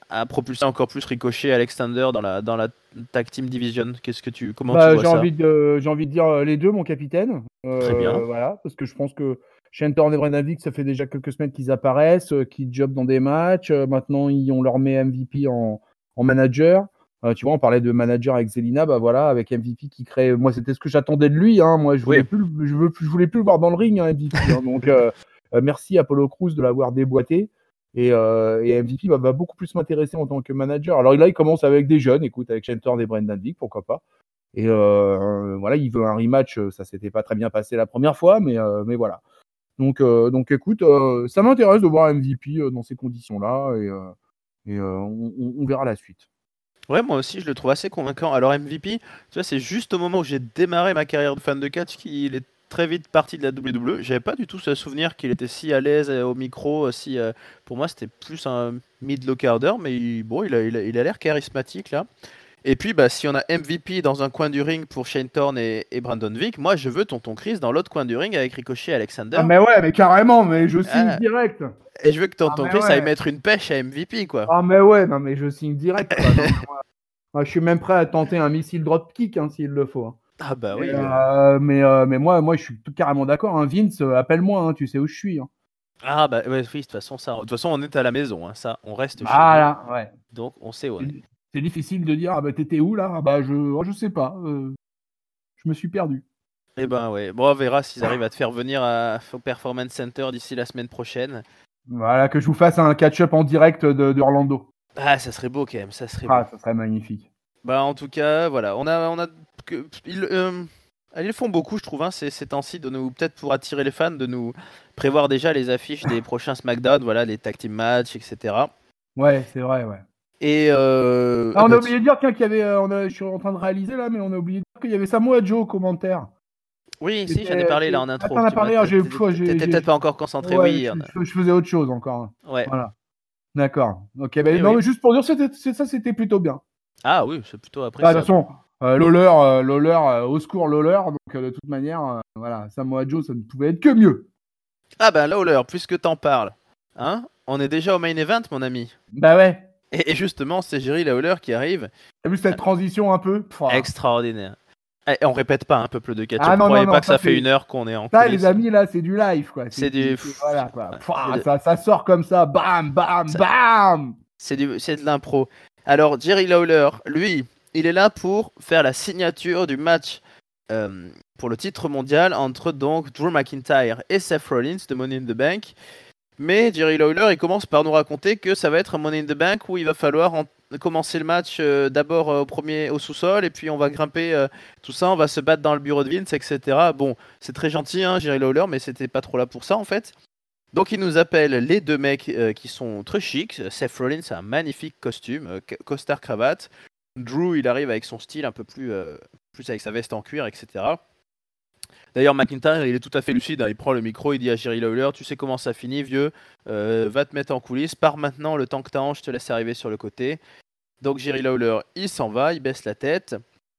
à propulser encore plus Ricochet, Alexander dans la dans la tag team division. Qu'est-ce que tu comment bah, tu vois j'ai ça? envie de j'ai envie de dire les deux, mon capitaine. Très bien. Euh, voilà, parce que je pense que Shane Thorne et Brendan Vick, ça fait déjà quelques semaines qu'ils apparaissent, euh, qu'ils jobent dans des matchs. Euh, maintenant, ils, on leur met M V P en, en manager. Euh, tu vois, on parlait de manager avec Zelina, bah voilà, avec M V P qui crée. Moi, c'était ce que j'attendais de lui. Hein. Moi, je voulais Oui. plus, le- je veux, plus- je voulais plus le voir dans le ring, hein, M V P. Hein. Donc, euh, euh, merci Apollo Crews de l'avoir déboîté. Et, euh, et M V P bah, va beaucoup plus m'intéresser en tant que manager. Alors là, il commence avec des jeunes, écoute, avec Shane Thorne et Brendan Vick, pourquoi pas. Et euh, voilà, il veut un rematch. Ça s'était pas très bien passé la première fois, mais, euh, mais voilà. Donc, euh, donc écoute, euh, ça m'intéresse de voir M V P euh, dans ces conditions-là, et, euh, et euh, on, on verra la suite. Ouais, moi aussi, je le trouve assez convaincant. Alors M V P, tu vois, c'est juste au moment où j'ai démarré ma carrière de fan de catch qu'il est très vite parti de la W W E. J'avais pas du tout ce souvenir qu'il était si à l'aise euh, au micro. euh, Si, euh, pour moi, c'était plus un mid-low-carder, mais il- bon, il a il a, il a l'air charismatique là. Et puis, bah, si on a M V P dans un coin du ring pour Shane Thorne et, et Brandon Vick, moi, je veux Tonton Chris dans l'autre coin du ring avec Ricochet et Alexander. Ah mais ouais, mais carrément, mais je signe Ah, direct. et je veux que Ah Tonton mais Chris aille ouais. mettre une pêche à M V P, quoi. Ah mais ouais, non mais je signe direct. Quoi. Non, mais moi, moi, je suis même prêt à tenter un missile dropkick hein, s'il le faut. Hein. Ah bah Mais, oui. euh. euh, mais, euh, mais moi, moi, je suis tout carrément d'accord. Hein. Vince, euh, appelle-moi, hein, tu sais où je suis. Hein. Ah bah ouais, oui, de toute façon, ça, de toute façon, on est à la maison, hein, ça, on reste chez nous, Voilà, ouais. donc on sait où on est. C'est, c'est difficile de dire, ah bah t'étais où là? Ah bah je, oh, je sais pas. Euh, je me suis perdu. Eh ben ouais, bon, on verra s'ils arrivent à te faire venir à, au Performance Center d'ici la semaine prochaine. Voilà, que je vous fasse un catch-up en direct de, de Orlando. Ah, ça serait beau quand même, ça serait beau. Ah, ça serait magnifique. Bah en tout cas, voilà, on a, on a, que, ils, euh, ils le font beaucoup, je trouve, hein, ces, ces temps-ci, de nous, peut-être pour attirer les fans, de nous prévoir déjà les affiches des prochains SmackDown, voilà, les tag team matchs, et cetera. Ouais, c'est vrai, ouais. Et euh, Ah, on bah, a oublié de dire qu'il y avait, euh, on a, je suis en train de réaliser là, mais on a oublié de dire qu'il y avait Samoa Joe au commentaire. oui, si, j'en ai C'était- parlé là c'est- en Ah, intro. t'en as Tu m'as, parlé, ah, j'ai, pff, t'étais j'ai, t'étais j'ai- peut-être pas encore concentré, ouais, oui. je, on a- je- je faisais autre chose encore. Ouais. Voilà. D'accord. Ok, ben Eh non, oui. mais juste pour dire, c'était, c'est- ça, c'était plutôt bien. Ah oui, c'est plutôt Bah, de appréciable. toute façon, euh, Lawler, euh, Lawler, euh, au secours Lawler, donc euh, de toute manière, euh, voilà, Samoa Joe, ça ne pouvait être que mieux. Ah ben Lawler, puisque t'en parles, hein, on est déjà au main event, mon ami. Bah ouais. Et, et justement, c'est Jerry Lawler qui arrive. T'as vu cette transition un peu? Pfff. Extraordinaire. Et on répète pas un peuple de catch. Ah non, Croyez non, pas non, que ça, ça, fait c'est- une heure qu'on est en Ça, coulisses. les amis, là, c'est du live, quoi. C'est du- Voilà, quoi. Ouais, Pfff, c'est- ça, ça sort comme ça, bam, bam, Ça- bam. C'est du, c'est de l'impro. Alors Jerry Lawler, lui, il est là pour faire la signature du match euh, pour le titre mondial entre donc Drew McIntyre et Seth Rollins de Money in the Bank. Mais Jerry Lawler, il commence par nous raconter que ça va être un Money in the Bank où il va falloir en- commencer le match euh, d'abord euh, au premier au sous-sol et puis on va grimper euh, tout ça, on va se battre dans le bureau de Vince, et cetera. Bon, c'est très gentil, hein, Jerry Lawler, mais c'était pas trop là pour ça en fait. Donc il nous appelle les deux mecs euh, qui sont très chics. Seth Rollins a un magnifique costume, euh, ca- costard cravate. Drew, il arrive avec son style un peu plus, euh, plus avec sa veste en cuir, et cetera. D'ailleurs, McIntyre, il est tout à fait lucide. Hein. Il prend le micro, il dit à Jerry Lawler, tu sais comment ça finit, vieux. Euh, va te mettre en coulisses. Pars maintenant, le temps que t'as, je te laisse arriver sur le côté. Donc Jerry Lawler, il s'en va, il baisse la tête.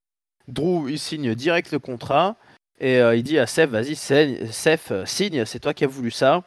Drew, il signe direct le contrat. Et euh, il dit à Seth, vas-y, Seth, Seth, euh, signe, c'est toi qui as voulu ça.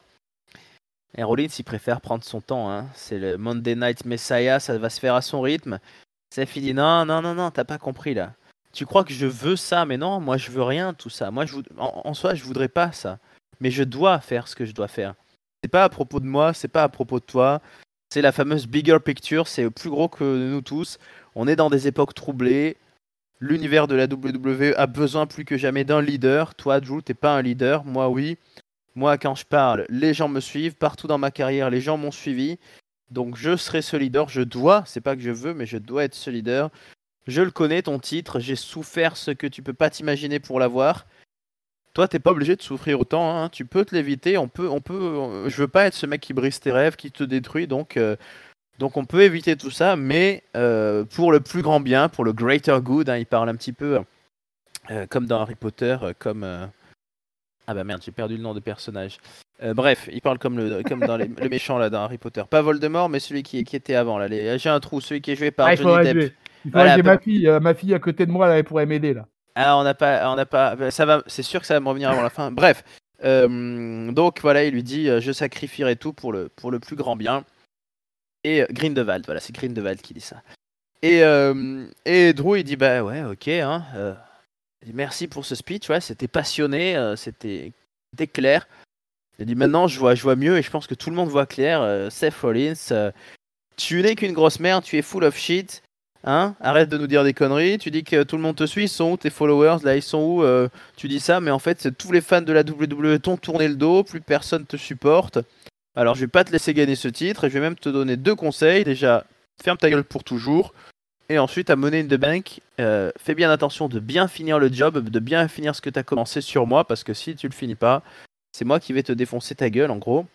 Et Rollins, il préfère prendre son temps. Hein. C'est le Monday Night Messiah, ça va se faire à son rythme. Seth, il dit non, non, non, non, t'as pas compris là. Tu crois que je veux ça, mais non, moi je veux rien, tout ça. Moi, je, en, en soi, je voudrais pas ça. Mais je dois faire ce que je dois faire. C'est pas à propos de moi, c'est pas à propos de toi. C'est la fameuse bigger picture, c'est plus gros que nous tous. On est dans des époques troublées. L'univers de la W W E a besoin plus que jamais d'un leader. Toi, Drew, t'es pas un leader. Moi, oui. Moi, quand je parle, les gens me suivent. Partout dans ma carrière, les gens m'ont suivi. Donc, je serai ce leader. Je dois, c'est pas que je veux, mais je dois être ce leader. Je le connais, ton titre. J'ai souffert ce que tu peux pas t'imaginer pour l'avoir. Toi, t'es pas obligé de souffrir autant. Hein. Tu peux te l'éviter. On peut, on peut. Je veux pas être ce mec qui brise tes rêves, qui te détruit. Donc, euh, donc on peut éviter tout ça, mais euh, pour le plus grand bien, pour le greater good. Hein, il parle un petit peu euh, comme dans Harry Potter, euh, comme. Euh... Ah bah merde, j'ai perdu le nom de personnage. Euh, bref, il parle comme, le, comme dans les, le méchant là dans Harry Potter. Pas Voldemort, mais celui qui, qui était avant là. Les... J'ai un trou, celui qui est joué par Ah, il Johnny faudrait Depp. que j'ai, il faudrait Voilà, que j'ai peu- ma fille, euh, ma fille à côté de moi, là, elle pourrait m'aider là. Ah, on n'a pas, on n'a pas. Ça va, c'est sûr que ça va me revenir avant la fin. Bref, euh, donc voilà, il lui dit, euh, je sacrifierai tout pour le, pour le plus grand bien. Et Grindelwald, voilà, c'est Grindelwald qui dit ça. Et, euh, et Drew, il dit bah ouais, ok, hein, euh, merci pour ce speech, ouais, c'était passionné, euh, c'était, c'était clair. Il dit maintenant, je vois, je vois mieux et je pense que tout le monde voit clair. Euh, Seth Rollins, euh, tu n'es qu'une grosse merde, tu es full of shit. Hein, arrête de nous dire des conneries. Tu dis que tout le monde te suit, ils sont où tes followers? Là, ils sont où euh, Tu dis ça, mais en fait, c'est tous les fans de la W W E t'ont tourné le dos, plus personne te supporte. Alors, je vais pas te laisser gagner ce titre et je vais même te donner deux conseils. Déjà, ferme ta gueule pour toujours. Et ensuite, à Money in the Bank, euh, fais bien attention de bien finir le job, de bien finir ce que tu as commencé sur moi, parce que si tu le finis pas, c'est moi qui vais te défoncer ta gueule, en gros.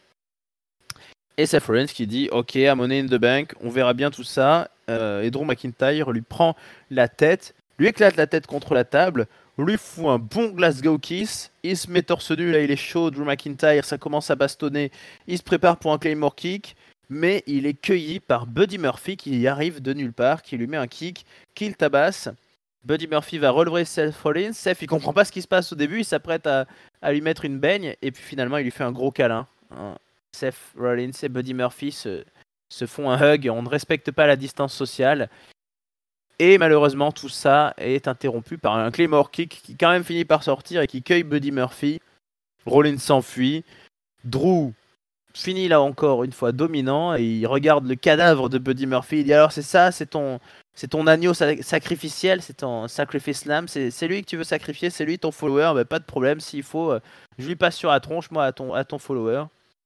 Et Seth Rollins qui dit ok, à Money in the Bank, on verra bien tout ça. Euh, et Drew McIntyre lui prend la tête, lui éclate la tête contre la table, lui fout un bon Glasgow Kiss. Il se met torse nu, là il est chaud, Drew McIntyre, ça commence à bastonner. Il se prépare pour un Claymore Kick, mais il est cueilli par Buddy Murphy qui y arrive de nulle part, qui lui met un kick, qui le tabasse. Buddy Murphy va relever Seth Rollins. Seth il comprend pas ce qui se passe au début, il s'apprête à, à lui mettre une baigne, et puis finalement il lui fait un gros câlin. Hein. Seth Rollins et Buddy Murphy se, se font un hug, on ne respecte pas la distance sociale. Et malheureusement, tout ça est interrompu par un Claymore Kick qui quand même finit par sortir et qui cueille Buddy Murphy. Rollins s'enfuit. Drew finit là encore une fois dominant et il regarde le cadavre de Buddy Murphy. Il dit alors c'est ça, c'est ton, c'est ton agneau sacrificiel, c'est ton sacrifice lamb, c'est, c'est lui que tu veux sacrifier, c'est lui ton follower. Ben, pas de problème, s'il faut, euh, je lui passe sur la tronche, moi, à ton, à ton follower.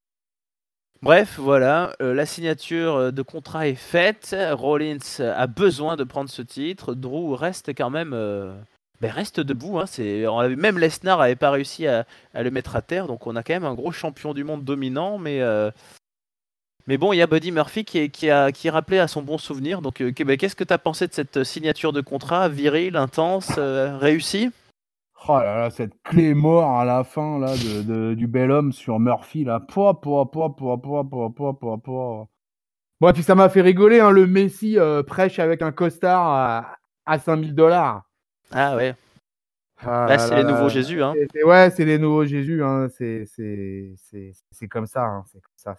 Bref, voilà, euh, la signature de contrat est faite. Rollins a besoin de prendre ce titre. Drew reste quand même, euh, ben reste debout. Hein, c'est, on avait, même Lesnar n'avait pas réussi à, à le mettre à terre, donc on a quand même un gros champion du monde dominant. Mais, euh, mais bon, il y a Buddy Murphy qui est, qui a, qui est rappelé à son bon souvenir. Donc, euh, ben, qu'est-ce que tu as pensé de cette signature de contrat viril, intense, euh, réussie? Oh là là, cette clé mort à la fin là de, de- du bel homme sur Murphy là. Pouah, pouah, pouah, pouah, pouah, pouah, pouah, pouah, pouah. Bon, et puis ça m'a fait rigoler, hein, le Messi euh, prêche avec un costard à, à cinq mille dollars. Ah ouais, Ah là là c'est là les nouveaux là. Jésus. Hein. C'est- c'est- ouais, c'est les nouveaux Jésus. Hein. C'est, c'est, c'est, c'est comme ça. Hein. C'est comme ça.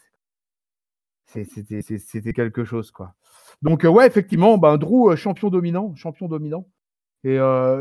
C'est- C'était, c'est- c'était quelque chose, quoi. Donc, euh, ouais, effectivement, ben, Drew, euh, champion dominant, champion dominant. Et, euh,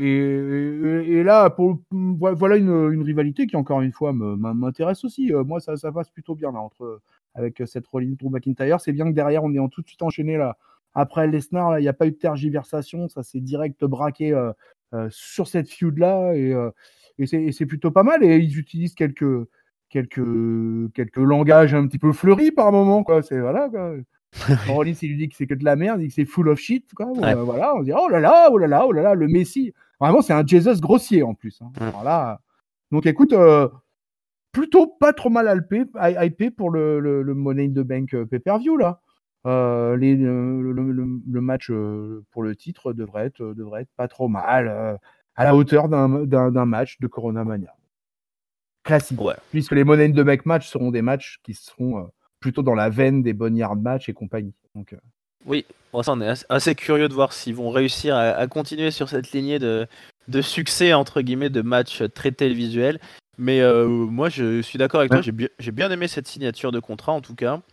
et, et- et là, pour, voilà une, une rivalité qui, encore une fois, me- m'intéresse aussi. Euh, moi, ça, ça passe plutôt bien là, entre, avec euh, cette Rollins, Drew McIntyre. C'est bien que derrière, on est en tout de suite enchaîné là. Après Lesnar, là, il n'y a pas eu de tergiversation. Ça s'est direct braqué euh, euh, sur cette feud-là. Et, euh, et c'est et c'est plutôt pas mal. Et ils utilisent quelques, quelques, quelques langages un petit peu fleuris par moment. Quoi. C'est, voilà, quoi. Rollins, il lui dit que c'est que de la merde, il dit que c'est full of shit. Quoi. Bon, Ouais. euh, voilà, on dit oh là là, oh là là, oh là là, le Messi. Vraiment, c'est un Jesus grossier en plus. Hein. Ouais. Alors là, donc écoute, euh, plutôt pas trop mal hypé, hypé pour le, le, le Money in the Bank euh, pay-per-view là. Euh, les, le, le, le match euh, pour le titre devrait être, devrait être pas trop mal, euh, à la hauteur d'un, d'un, d'un match de Corona Mania. Classique. Ouais. Puisque les Money in the Bank matchs seront des matchs qui seront euh, plutôt dans la veine des Boneyard matchs et compagnie. Donc, euh... Oui, bon, ça, on est assez curieux de voir s'ils vont réussir à, à continuer sur cette lignée de, de succès, entre guillemets, de matchs très télévisuels. Mais euh, moi, je suis d'accord avec toi, j'ai bien, j'ai bien aimé cette signature de contrat, en tout cas.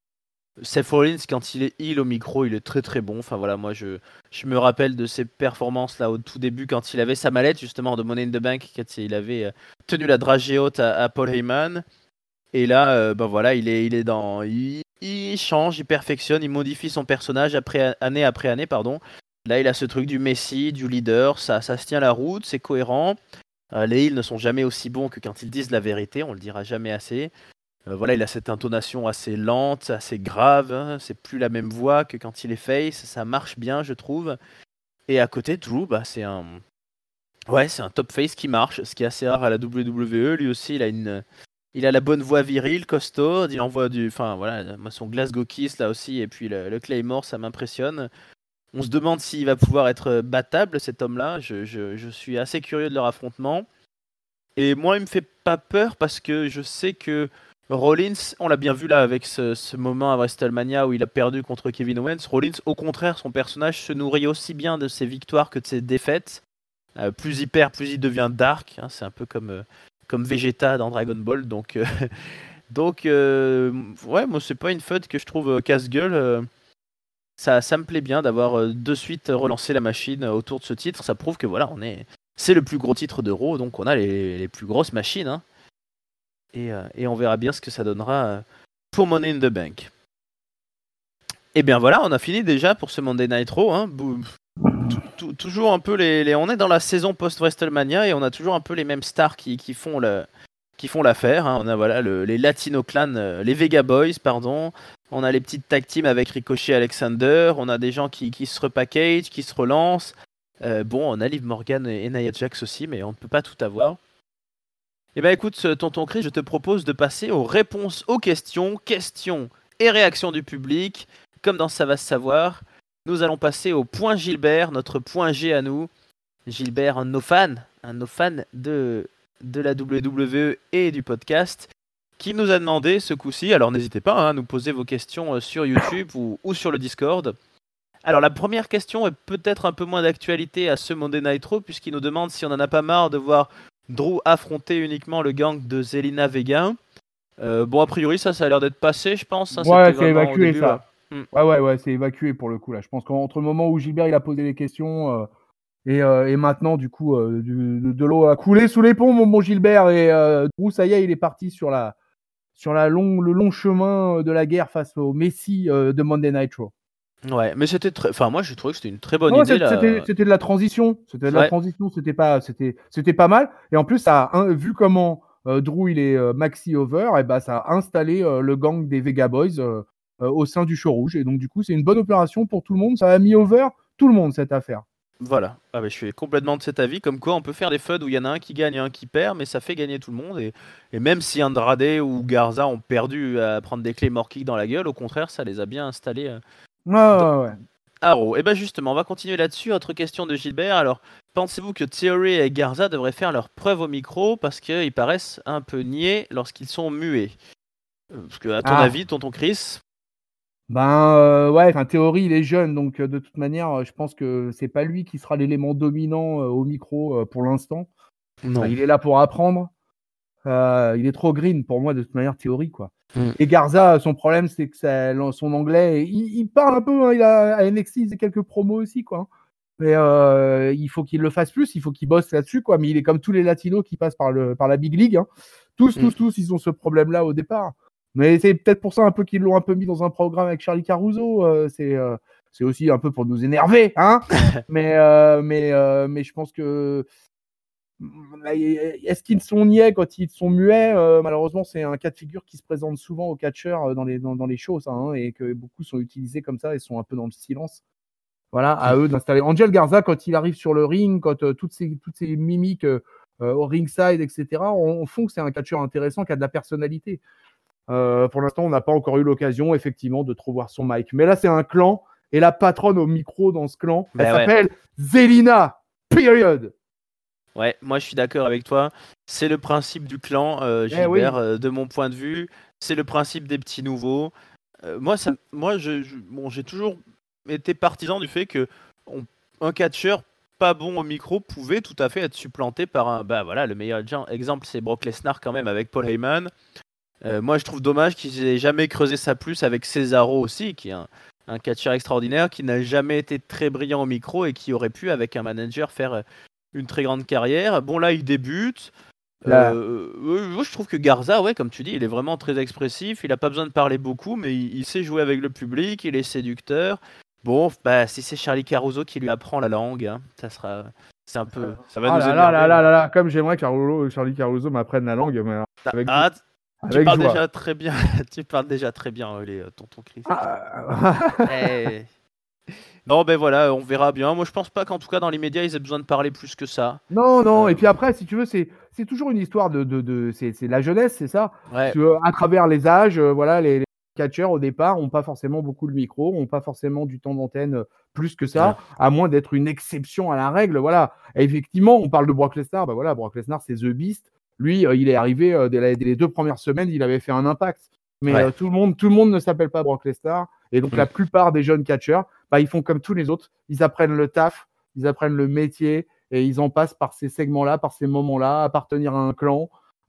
Seth Rollins, quand il est heel au micro, il est très très bon. Enfin voilà, moi je, je me rappelle de ses performances là au tout début quand il avait sa mallette justement de Money in the Bank, quand il avait euh, tenu la dragée haute à, à Paul Heyman. Et là, euh, ben voilà, il est, il est dans, il, il change, il perfectionne, il modifie son personnage après année après année, pardon. Là, il a ce truc du Messi, du leader, ça, ça se tient la route, c'est cohérent. Euh, les heels ne sont jamais aussi bons que quand ils disent la vérité, on le dira jamais assez. Euh, voilà, il a cette intonation assez lente, assez grave. Hein, c'est plus la même voix que quand il est face. Ça marche bien, je trouve. Et à côté, Drew, bah, c'est un, ouais, c'est un top face qui marche, ce qui est assez rare à la W W E. Lui aussi, il a une, il a la bonne voix virile, costaud. Il envoie du, enfin voilà, son Glasgow Kiss là aussi, et puis le, le Claymore, ça m'impressionne. On se demande s'il va pouvoir être battable, cet homme-là. Je, je, je suis assez curieux de leur affrontement. Et moi, il me fait pas peur parce que je sais que Rollins, on l'a bien vu là avec ce, ce moment à WrestleMania où il a perdu contre Kevin Owens. Rollins, au contraire, son personnage se nourrit aussi bien de ses victoires que de ses défaites. Euh, plus il perd, plus il devient dark. Hein, c'est un peu comme, euh, comme Vegeta dans Dragon Ball. Donc, euh, Donc, euh, ouais, moi, c'est pas une feud que je trouve euh, casse-gueule. euh, ça, ça me plaît bien d'avoir euh, de suite relancé la machine euh, autour de ce titre. Ça prouve que voilà, on est, c'est le plus gros titre de Raw, donc on a les, les plus grosses machines. Hein. Et, euh, et on verra bien ce que ça donnera euh, pour Money in the Bank. Et bien voilà, on a fini déjà pour ce Monday Night Raw. Hein. Bou- tou- tou- toujours un peu les, les- on est dans la saison post-WrestleMania et on a toujours un peu les mêmes stars qui, qui font le, qui font l'affaire. Hein. On a voilà le- les Latino Clan, euh, les Vega Boys, pardon. On a les petites tag teams avec Ricochet, Alexander. On a des gens qui, qui se repackagent, qui se relancent. Euh, bon, on a Liv Morgan et, et Nia Jax aussi, mais on ne peut pas tout avoir. Eh ben écoute, euh, tonton Chris, je te propose de passer aux réponses aux questions, questions et réactions du public. Comme dans Ça va se savoir, nous allons passer au point Gilbert, notre point G à nous. Gilbert, un de nos fans, un de nos fans de, de la W W E et du podcast, qui nous a demandé ce coup-ci, alors n'hésitez pas hein, à nous poser vos questions euh, sur YouTube ou, ou sur le Discord. Alors la première question est peut-être un peu moins d'actualité à ce Monday Night Raw, puisqu'il nous demande si on en a pas marre de voir Drew affronter uniquement le gang de Zelina Vega. Euh, bon, a priori, ça, ça a l'air d'être passé, je pense. Hein, Ouais, c'était c'est vraiment au évacué début. ça. Ouais. Mm. Ouais, ouais, ouais, c'est évacué pour le coup là. Je pense qu'entre le moment où Gilbert il a posé les questions euh, et, euh, et maintenant, du coup, euh, du- de, de l'eau a coulé sous les ponts, mon bon Gilbert. Et euh, Drew, ça y est, il est parti sur, la, sur la long, le long chemin de la guerre face au Messi euh, de Monday Night Raw. Ouais, mais c'était très. Enfin, moi, j'ai trouvé que c'était une très bonne Non, idée c'est- c'était là. c'était de la transition. C'était de la Ouais, transition. C'était pas, c'était, c'était pas mal. Et en plus, ça a, un- vu comment euh, Drew il est euh, maxi over, et ben ça a installé euh, le gang des Vega Boys euh, euh, au sein du show rouge. Et donc du coup, c'est une bonne opération pour tout le monde. Ça a mis over tout le monde cette affaire. voilà. Ah, mais je suis complètement de cet avis. Comme quoi, on peut faire des feuds où il y en a un qui gagne et un qui perd, mais ça fait gagner tout le monde. Et, et même si Andrade ou Garza ont perdu à prendre des clés kick dans la gueule, au contraire, ça les a bien installés euh, Ouais, dans ouais, ouais. Arrow. Et bien justement, on va continuer là-dessus. Autre question de Gilbert. Alors, pensez-vous que Theory et Garza devraient faire leur preuve au micro parce qu'ils paraissent un peu niais lorsqu'ils sont muets? Euh, Parce que, à ton Ah, avis, tonton Chris? ben euh, ouais. En théorie, il est jeune, donc euh, de toute manière, euh, je pense que c'est pas lui qui sera l'élément dominant euh, au micro euh, pour l'instant. Euh, Non. il est là pour apprendre. Euh, il est trop green pour moi de toute manière théorie quoi. Mm. Et Garza, son problème c'est que ça, son anglais, il, il parle un peu, hein, il a à N X T il faisait quelques promos aussi quoi. Mais euh, il faut qu'il le fasse plus, il faut qu'il bosse là-dessus quoi. Mais il est comme tous les latinos qui passent par le par la big league. Hein. Tous, Mm. tous, tous, ils ont ce problème-là au départ. Mais c'est peut-être pour ça un peu qu'ils l'ont un peu mis dans un programme avec Charlie Caruso. Euh, c'est euh, c'est aussi un peu pour nous énerver, hein. mais euh, mais euh, mais je pense que est-ce qu'ils sont niais quand ils sont muets euh, Malheureusement, c'est un cas de figure qui se présente souvent aux catcheurs euh, dans les, dans, dans les shows, ça, hein, et que beaucoup sont utilisés comme ça et sont un peu dans le silence. Voilà, à eux d'installer. Angel Garza, quand il arrive sur le ring, quand euh, toutes, ces, toutes ces mimiques euh, euh, au ringside, et cetera, on, on font que c'est un catcheur intéressant qui a de la personnalité. Euh, pour l'instant, on n'a pas encore eu l'occasion, effectivement, de trop voir son mic. Mais là, c'est un clan, et la patronne au micro dans ce clan, elle Ben ouais. s'appelle Zelina, period. Ouais, moi je suis d'accord avec toi. C'est le principe du clan, euh, Eh oui. Gilbert, euh, de mon point de vue. C'est le principe des petits nouveaux. Euh, moi, ça, moi je, je- bon, j'ai toujours été partisan du fait que on- un catcheur pas bon au micro pouvait tout à fait être supplanté par un. Bah voilà, le meilleur exa- exemple c'est Brock Lesnar quand même avec Paul Heyman. Euh, moi je trouve dommage qu'ils aient jamais creusé ça plus avec Cesaro aussi, qui est un, un catcheur extraordinaire qui n'a jamais été très brillant au micro et qui aurait pu avec un manager faire euh, une très grande carrière. Bon là il débute. Là, Euh, euh, moi, je trouve que Garza, ouais, comme tu dis, il est vraiment très expressif. Il a pas besoin de parler beaucoup, mais il, il sait jouer avec le public. Il est séducteur. Bon, bah, si c'est Charlie Caruso qui lui apprend la langue, hein, ça sera, c'est un peu, ça va ah nous là là là énerver. là mais- là là, comme j'aimerais que Carlo- Charlie Caruso m'apprenne la langue, mais Ah, avec, ah, tu avec parles joie. déjà très bien. Tu parles déjà très bien, euh, les euh, tonton Chris. Ah, Eh. Non, ben voilà, on verra bien. Moi, je pense pas qu'en tout cas dans les médias ils aient besoin de parler plus que ça. non, non, Euh, et puis après, si tu veux, c'est, c'est toujours une histoire de, de, de c'est, c'est la jeunesse, c'est ça. ouais, Tu veux, à travers les âges, euh, voilà, les, les catcheurs au départ n'ont pas forcément beaucoup de micro, n'ont pas forcément du temps d'antenne euh, plus que ça, voilà. à moins d'être une exception à la règle, voilà. Et effectivement, on parle de Brock Lesnar, bah voilà, Brock Lesnar, c'est The Beast. Lui, euh, il est arrivé euh, dès, la- dès les deux premières semaines, il avait fait un impact. Mais Ouais. euh, tout le monde, tout le monde ne s'appelle pas Brock Lesnar, et donc Mm. la plupart des jeunes catcheurs, bah, ils font comme tous les autres, ils apprennent le taf, ils apprennent le métier, et ils en passent par ces segments-là, par ces moments-là, appartenir à un clan,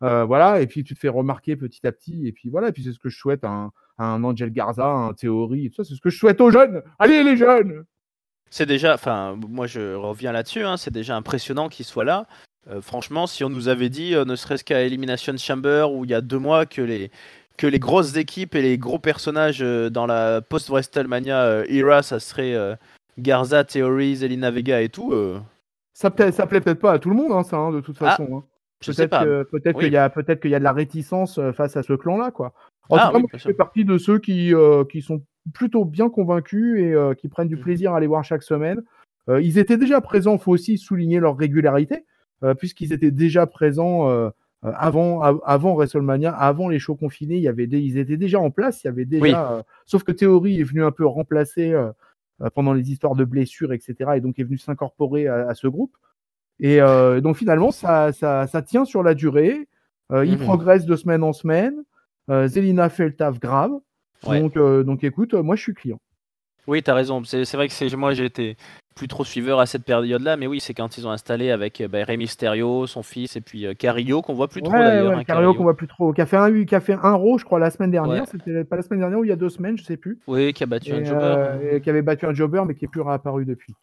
Euh, voilà, et puis tu te fais remarquer petit à petit, et puis voilà, et puis c'est ce que je souhaite à un, à un Angel Garza, à un Theory, et tout ça, c'est ce que je souhaite aux jeunes. Allez les jeunes! C'est déjà, enfin, moi je reviens là-dessus, hein, c'est déjà impressionnant qu'il soit là. Euh, franchement, si on nous avait dit, euh, ne serait-ce qu'à Elimination Chamber, où il y a deux mois, que les, que les grosses équipes et les gros personnages euh, dans la post-WrestleMania euh, era, ça serait euh, Garza, Theory, Zelina Vega et tout. euh, Ça plaît, ça plaît peut-être pas à tout le monde, hein, ça, hein, de toute Ah, façon. Hein. je sais Peut-être pas. que, peut-être Oui. qu'il y a, peut-être qu'il y a de la réticence euh, face à ce clan-là, quoi. En Ah tout cas, oui, moi, bien je sûr. fais partie de ceux qui, euh, qui sont plutôt bien convaincus et euh, qui prennent du Mhm. plaisir à les voir chaque semaine. Euh, ils étaient déjà présents, il faut aussi souligner leur régularité, euh, puisqu'ils étaient déjà présents euh, euh, avant, av- avant WrestleMania, avant les shows confinés. Il y avait des, ils étaient déjà en place. Il y avait déjà, Oui. euh, sauf que Theory est venu un peu remplacer euh, euh, pendant les histoires de blessures, et cetera. Et donc est venu s'incorporer à, à ce groupe. Et euh, donc finalement, ça, ça, ça tient sur la durée. Euh, il Mhm. progresse de semaine en semaine. Euh, Zelina fait le taf grave. Ouais. Donc, euh, donc écoute, euh, moi je suis client. Oui, t'as raison. C'est c'est vrai que c'est moi j'ai été plus trop suiveur à cette période-là, mais oui, c'est quand ils ont installé avec euh, bah, Rey Mysterio, son fils, et puis euh, Carrillo, qu'on voit plus trop Ouais, d'ailleurs, ouais, hein, Carrillo qu'on Carrillo. voit plus trop. Qui a fait un, qui a fait un Raw, je crois, la semaine Ouais. dernière. C'était pas la semaine dernière ou il y a deux semaines, je sais plus. Oui, qui a battu un Et, jobber. euh, euh. et qui avait battu un jobber, mais qui est plus réapparu depuis.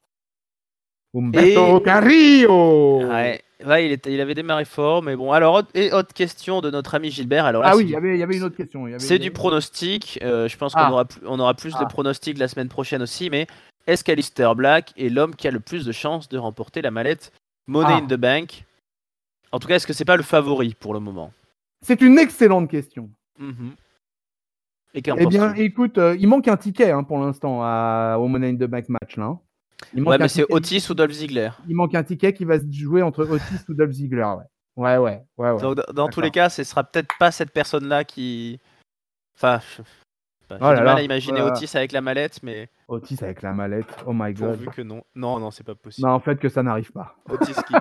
Et Humberto Carrillo! ouais, ouais, il était, il avait démarré fort, mais bon. Alors, autre- et autre question de notre ami Gilbert. Alors là, Ah c'est oui, il y du, avait, il y avait une autre question. Il y avait, c'est il y du avait... pronostic. Euh, je pense qu'on Ah, aura, plus- on aura plus de ah. pronostics la semaine prochaine aussi. Mais est-ce qu'Alistair Black est l'homme qui a le plus de chances de remporter la mallette Money Ah. in the Bank? En tout cas, est-ce que c'est pas le favori pour le moment? C'est une excellente question. Mhm. Et qu'en Eh bien, penses-tu? écoute, euh, il manque un ticket hein, pour l'instant à, au Money in the Bank match. Là, hein. Il Ouais, manque mais un c'est ticket. Otis ou Dolph Ziggler. Il manque un ticket qui va se jouer entre Otis ou Dolph Ziggler. Ouais, ouais, ouais, ouais. ouais. Donc, dans- dans tous les D'accord. cas, ce sera peut-être pas cette personne-là qui. Enfin, je- enfin, Oh j'ai là du mal là, à oh imaginer là là. Otis avec la mallette, mais Otis avec la mallette. Oh my god. pourvu que non. Non, non, c'est pas Non, possible. en fait, que ça n'arrive pas. Otis kick.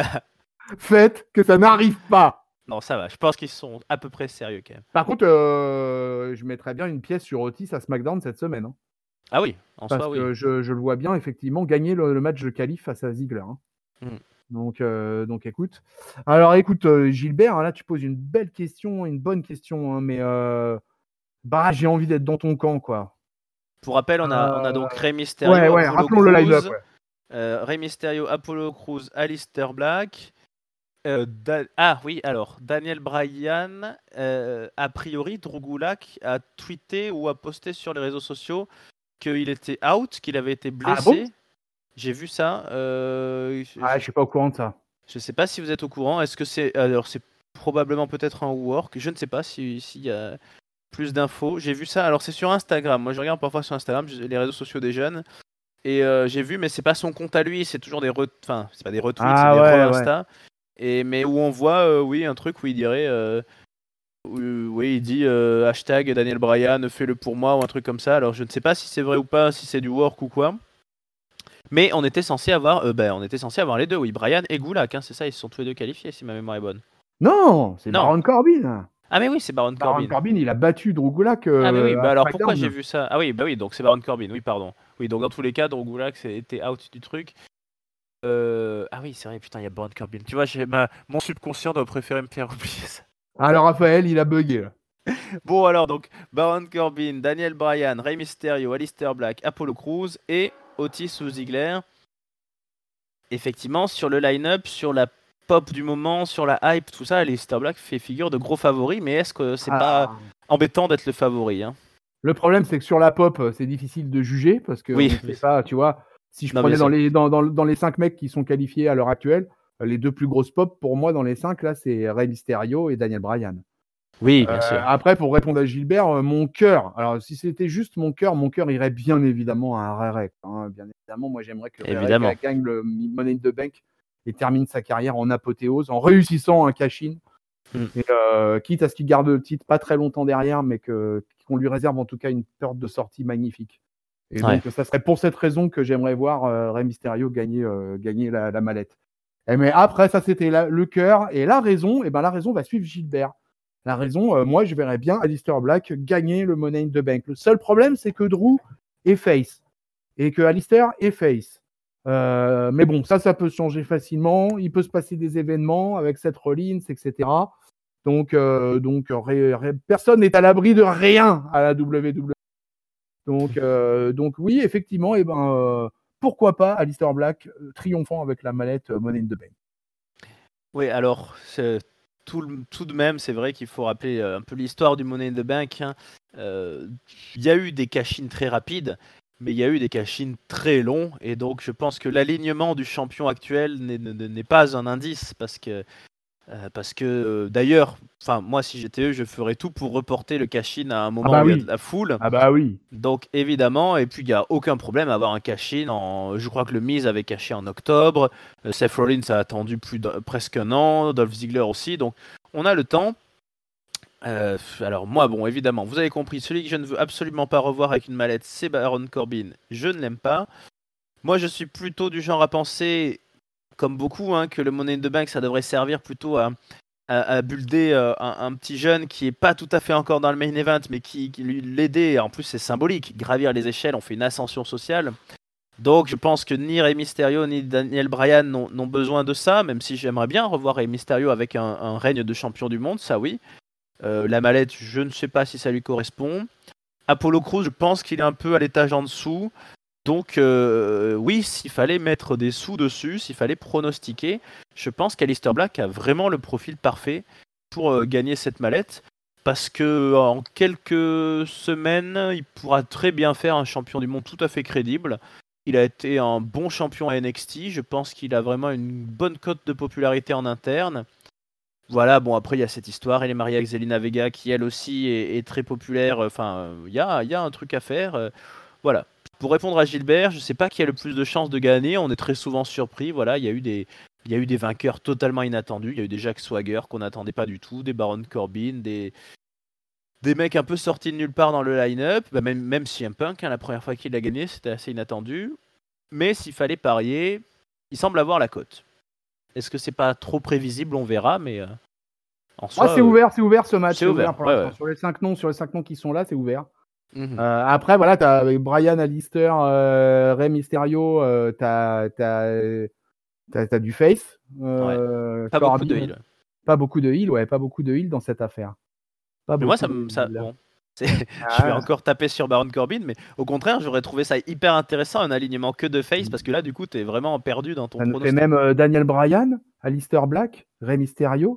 Faites que ça n'arrive pas. Non, ça va. Je pense qu'ils sont à peu près sérieux quand même. Par contre, euh, je mettrais bien une pièce sur Otis à SmackDown cette semaine. Hein, Ah oui, en parce soi, oui. que je, je le vois bien, effectivement, gagner le, le match de qualif face à Ziggler. Hein. Mm. Donc, euh, donc écoute. Alors écoute, euh, Gilbert, hein, là tu poses une belle question, une bonne question, hein, mais euh, bah j'ai envie d'être dans ton camp, quoi. Pour rappel, on a, on a Euh, donc Rey ouais, Mysterio, ouais, Apollo rappelons le line-up. Crews, Ouais. euh, Rey Mysterio, Apollo Crews, Alistair Black. euh, Da- ah oui, alors Daniel Bryan, euh, a priori, Drew Gulak a tweeté ou a posté sur les réseaux sociaux qu'il était out, qu'il avait été Ah blessé. bon? J'ai vu ça. euh, Ah, je, je suis pas au courant de ça. je sais pas si vous êtes au courant. Est-ce que c'est alors c'est probablement peut-être un work. Je ne sais pas si s'il y a plus d'infos. J'ai vu ça. Alors c'est sur Instagram. Moi je regarde parfois sur Instagram je- les réseaux sociaux des jeunes et euh, j'ai vu, mais c'est pas son compte à lui. C'est toujours des re... enfin c'est pas des retweets, c'est Ah des ouais, ouais. re-insta. Et mais où on voit euh, oui un truc où il dirait euh, où- oui il dit euh, hashtag Daniel Bryan fais-le pour moi ou un truc comme ça. Alors je ne sais pas si c'est vrai ou pas, si c'est du work ou quoi. Mais on était censé avoir, euh, ben, on était censé avoir les deux, oui, Bryan et Gulak, hein, c'est ça, ils se sont tous les deux qualifiés si ma mémoire est bonne. Non, c'est Non. Baron Corbin. Ah mais oui, c'est Baron Baron Corbin. Corbin, il a battu Drew Gulak Ah mais oui, euh, bah à alors pourquoi SmackDown. j'ai vu ça? Ah oui, bah oui, donc c'est Baron Corbin, oui, pardon. Oui, donc dans tous les cas, Drew Gulak était out du truc. Euh... Ah oui, c'est vrai, putain, il y a Baron Corbin. Tu vois, j'ai ma... mon subconscient doit préférer me faire oublier ça. Alors Raphaël, il a bugué. Là. Bon alors, donc, Baron Corbin, Daniel Bryan, Rey Mysterio, Alistair Black, Apollo Crews et Otis ou Ziggler. Effectivement, sur le line-up, sur la pop du moment, sur la hype, tout ça, Alistair Black fait figure de gros favoris, mais est-ce que c'est Ah. pas embêtant d'être le favori, hein? Le problème, c'est que sur la pop, c'est difficile de juger parce que Oui, on oui. sait pas, tu vois. Si je Non, prenais bien dans sûr. les, dans, dans, dans les cinq mecs qui sont qualifiés à l'heure actuelle, les deux plus grosses pop, pour moi, dans les cinq, là, c'est Rey Mysterio et Daniel Bryan. Oui, bien Euh, sûr. après, pour répondre à Gilbert, euh, mon cœur, alors si c'était juste mon cœur, mon cœur irait bien évidemment à Rerek. Hein, bien évidemment, moi j'aimerais que Évidemment. Rerek gagne le Money in the Bank et termine sa carrière en apothéose, en réussissant un cash-in. Mm. Et, euh, quitte à ce qu'il garde le titre pas très longtemps derrière, mais que, qu'on lui réserve en tout cas une porte de sortie magnifique. Et Ouais. donc, ça serait pour cette raison que j'aimerais voir euh, Rey Mysterio gagner, euh, gagner la, la mallette. Et mais après, ça c'était la, le cœur. Et la raison, et ben la raison va suivre Gilbert. La raison, euh, moi je verrais bien Alistair Black gagner le Money in the Bank. Le seul problème, c'est que Drew est face. Et que Alistair est face. Euh, mais bon, ça, ça peut se changer facilement. Il peut se passer des événements avec Seth Rollins, et cetera. Donc, euh, donc ré, ré, personne n'est à l'abri de rien à la W W E. Donc, euh, donc oui, effectivement, eh ben, euh, pourquoi pas Aleister Black euh, triomphant avec la mallette euh, Money in the Bank. Oui, alors, tout, tout de même, c'est vrai qu'il faut rappeler euh, un peu l'histoire du Money in the Bank. Il hein. euh, y a eu des cash-ins très rapides, mais il y a eu des cash-ins très longs, et donc je pense que l'alignement du champion actuel n'est, n'est pas un indice, parce que Euh, parce que euh, d'ailleurs, enfin moi si j'étais eux, je ferais tout pour reporter le cash-in à un moment ah bah où il oui. y a de la foule. Ah bah oui. Donc évidemment, et puis il n'y a aucun problème à avoir un cash-in. En... Je crois que le Miz avait caché en octobre. Euh, Seth Rollins a attendu plus de... presque un an. Dolph Ziggler aussi. Donc on a le temps. Euh, alors moi, bon, évidemment, vous avez compris, celui que je ne veux absolument pas revoir avec une mallette, c'est Baron Corbin. Je ne l'aime pas. Moi, je suis plutôt du genre à penser, comme beaucoup, hein, que le Money in the Bank, ça devrait servir plutôt à à, à builder euh, un, un petit jeune qui est pas tout à fait encore dans le main event, mais qui, qui lui l'aider. En plus, c'est symbolique. Gravir les échelles, on fait une ascension sociale. Donc, je pense que ni Rey Mysterio ni Daniel Bryan n'ont, n'ont besoin de ça, même si j'aimerais bien revoir Rey Mysterio avec un, un règne de champion du monde, ça oui. Euh, la mallette, je ne sais pas si ça lui correspond. Apollo Crews, je pense qu'il est un peu à l'étage en dessous. Donc euh, oui, s'il fallait mettre des sous dessus, s'il fallait pronostiquer, je pense qu'Aleister Black a vraiment le profil parfait pour euh, gagner cette mallette, parce que en quelques semaines, il pourra très bien faire un champion du monde tout à fait crédible. Il a été un bon champion à N X T, je pense qu'il a vraiment une bonne cote de popularité en interne. Voilà, bon après il y a cette histoire, il est marié avec Zelina Vega qui elle aussi est, est très populaire, enfin il y a, y a un truc à faire. euh, voilà. Pour répondre à Gilbert, je ne sais pas qui a le plus de chances de gagner. On est très souvent surpris. Voilà, il y a eu des, il y a eu des vainqueurs totalement inattendus. Il y a eu des Jack Swagger qu'on n'attendait pas du tout, des Baron Corbin, des, des mecs un peu sortis de nulle part dans le line-up. Bah, même, même C M Punk, hein, la première fois qu'il a gagné, c'était assez inattendu. Mais s'il fallait parier, il semble avoir la cote. Est-ce que c'est pas trop prévisible? On verra, mais euh, en soi, ah, c'est euh, ouvert, c'est ouvert ce match. C'est, c'est ouvert, ouvert pour ouais, ouais. Sur les cinq noms, sur les cinq noms qui sont là, c'est ouvert. Mm-hmm. Euh, après, voilà, t'as avec Bryan, Aleister, euh, Rey Mysterio, euh, t'as, t'as, t'as, t'as du face. Euh, ouais. Pas Corbin, beaucoup de heal. Pas beaucoup de heal, ouais, pas beaucoup de heal dans cette affaire. Pas mais moi, ça me. Ça, bon. Ah. Je vais encore taper sur Baron Corbin, mais au contraire, j'aurais trouvé ça hyper intéressant, un alignement que de face, parce que là, du coup, t'es vraiment perdu dans ton ça pronostic. Et même euh, Daniel Bryan, Aleister Black, Rey Mysterio,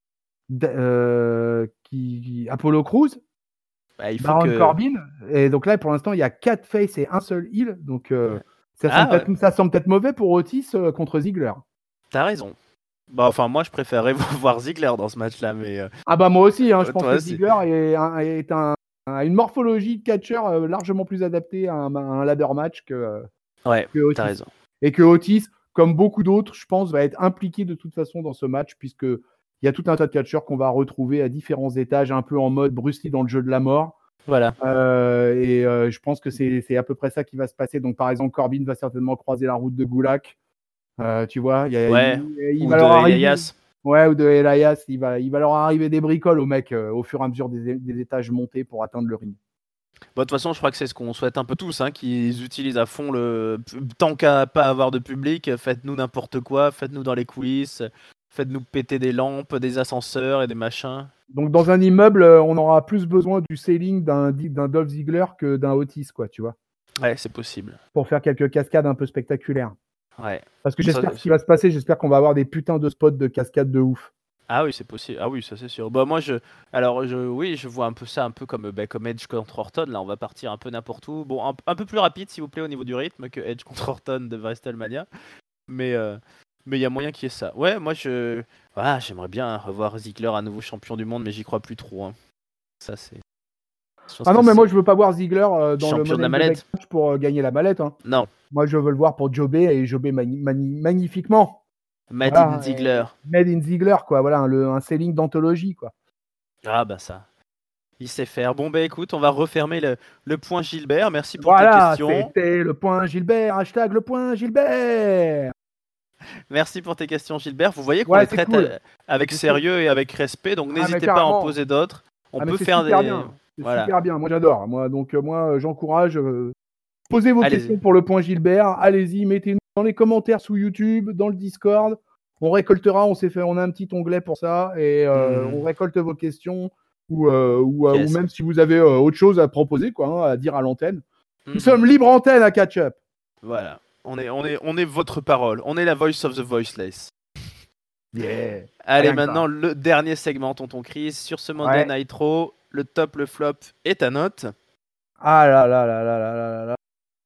d- euh, qui, Apollo Crews, bah, il faut Baron que... Corbin. Et donc là, pour l'instant, il y a quatre faces et un seul heal. Donc euh, ça, ah, semble ouais. ça semble peut-être mauvais pour Otis euh, contre Ziggler. T'as raison. Bah, enfin, moi, je préférerais voir Ziggler dans ce match-là, mais... Euh... Ah bah moi aussi, hein, je pense que Ziggler est, un, est un, un, une morphologie de catcheur euh, largement plus adaptée à un, à un ladder match que, euh, ouais, que Otis. T'as raison. Et que Otis, comme beaucoup d'autres, je pense, va être impliqué de toute façon dans ce match, puisque il y a tout un tas de catcheurs qu'on va retrouver à différents étages, un peu en mode Bruce Lee dans le jeu de la mort. Voilà. Euh, et euh, je pense que c'est, c'est à peu près ça qui va se passer. Donc par exemple, Corbin va certainement croiser la route de Gulak. Euh, tu vois, y a, ouais. il, il ou va de leur arriver, Elias. Ouais, ou de Elias. Il va, il va leur arriver des bricoles aux mecs euh, au fur et à mesure des, des étages montés pour atteindre le ring. Bon, de toute façon, je crois que c'est ce qu'on souhaite un peu tous, hein, qu'ils utilisent à fond le. Tant qu'à pas avoir de public, faites-nous n'importe quoi, faites-nous dans les coulisses, faites-nous péter des lampes, des ascenseurs et des machins. Donc dans un immeuble, on aura plus besoin du selling d'un, d'un Dolph Ziggler que d'un Otis, quoi, tu vois. Ouais, c'est possible. Pour faire quelques cascades un peu spectaculaires. Ouais. Parce que j'espère ça, ce qui va se passer, j'espère qu'on va avoir des putains de spots de cascades de ouf. Ah oui, c'est possible. Ah oui, ça c'est sûr. Bah moi je, alors je, oui, je vois un peu ça, un peu comme, bah, comme Edge contre Orton. Là, on va partir un peu n'importe où. Bon, un, un peu plus rapide, s'il vous plaît, au niveau du rythme que Edge contre Orton de WrestleMania. Mais euh, mais il y a moyen qu'il y ait ça. Ouais, moi je, voilà, j'aimerais bien revoir Ziggler à nouveau champion du monde, mais j'y crois plus trop. Hein. Ça c'est. Ah non, mais moi je veux pas voir Ziggler euh, dans champion le de la mallette pour euh, gagner la mallette. Hein. Non. Moi je veux le voir pour jobber et jobber mani- mani- magnifiquement. Made voilà, in Ziggler. Made in Ziggler, quoi. Voilà, un, le, un selling d'anthologie, quoi. Ah bah ça. Il sait faire. Bon bah écoute, on va refermer le, le point Gilbert. Merci pour voilà, tes questions. C'était le point Gilbert. Hashtag le point Gilbert. Merci pour tes questions Gilbert. Vous voyez qu'on ouais, les traite cool. avec c'est sérieux cool. et avec respect, donc ah, n'hésitez pas à en poser d'autres. On ah, peut faire des. Bien. C'est voilà. super bien. Moi j'adore. Moi donc euh, moi j'encourage. Euh, posez vos allez-y. questions pour le point Gilbert. Allez-y, mettez-nous dans les commentaires sous YouTube, dans le Discord. on récoltera, on s'est fait, on a un petit onglet pour ça et euh, Mm. on récolte vos questions ou, euh, ou, euh, Yes. ou même si vous avez euh, autre chose à proposer, quoi, hein, à dire à l'antenne. Mm. Nous sommes libre antenne à Catch Up. Voilà. On est, on, est, on est votre parole. On est la voice of the voiceless. Yeah. Allez, Rien que maintenant, ça. le dernier segment, Tonton Chris. Sur ce Monday Ouais. Night Raw, le top, le flop et ta note. Ah là là là là là là là.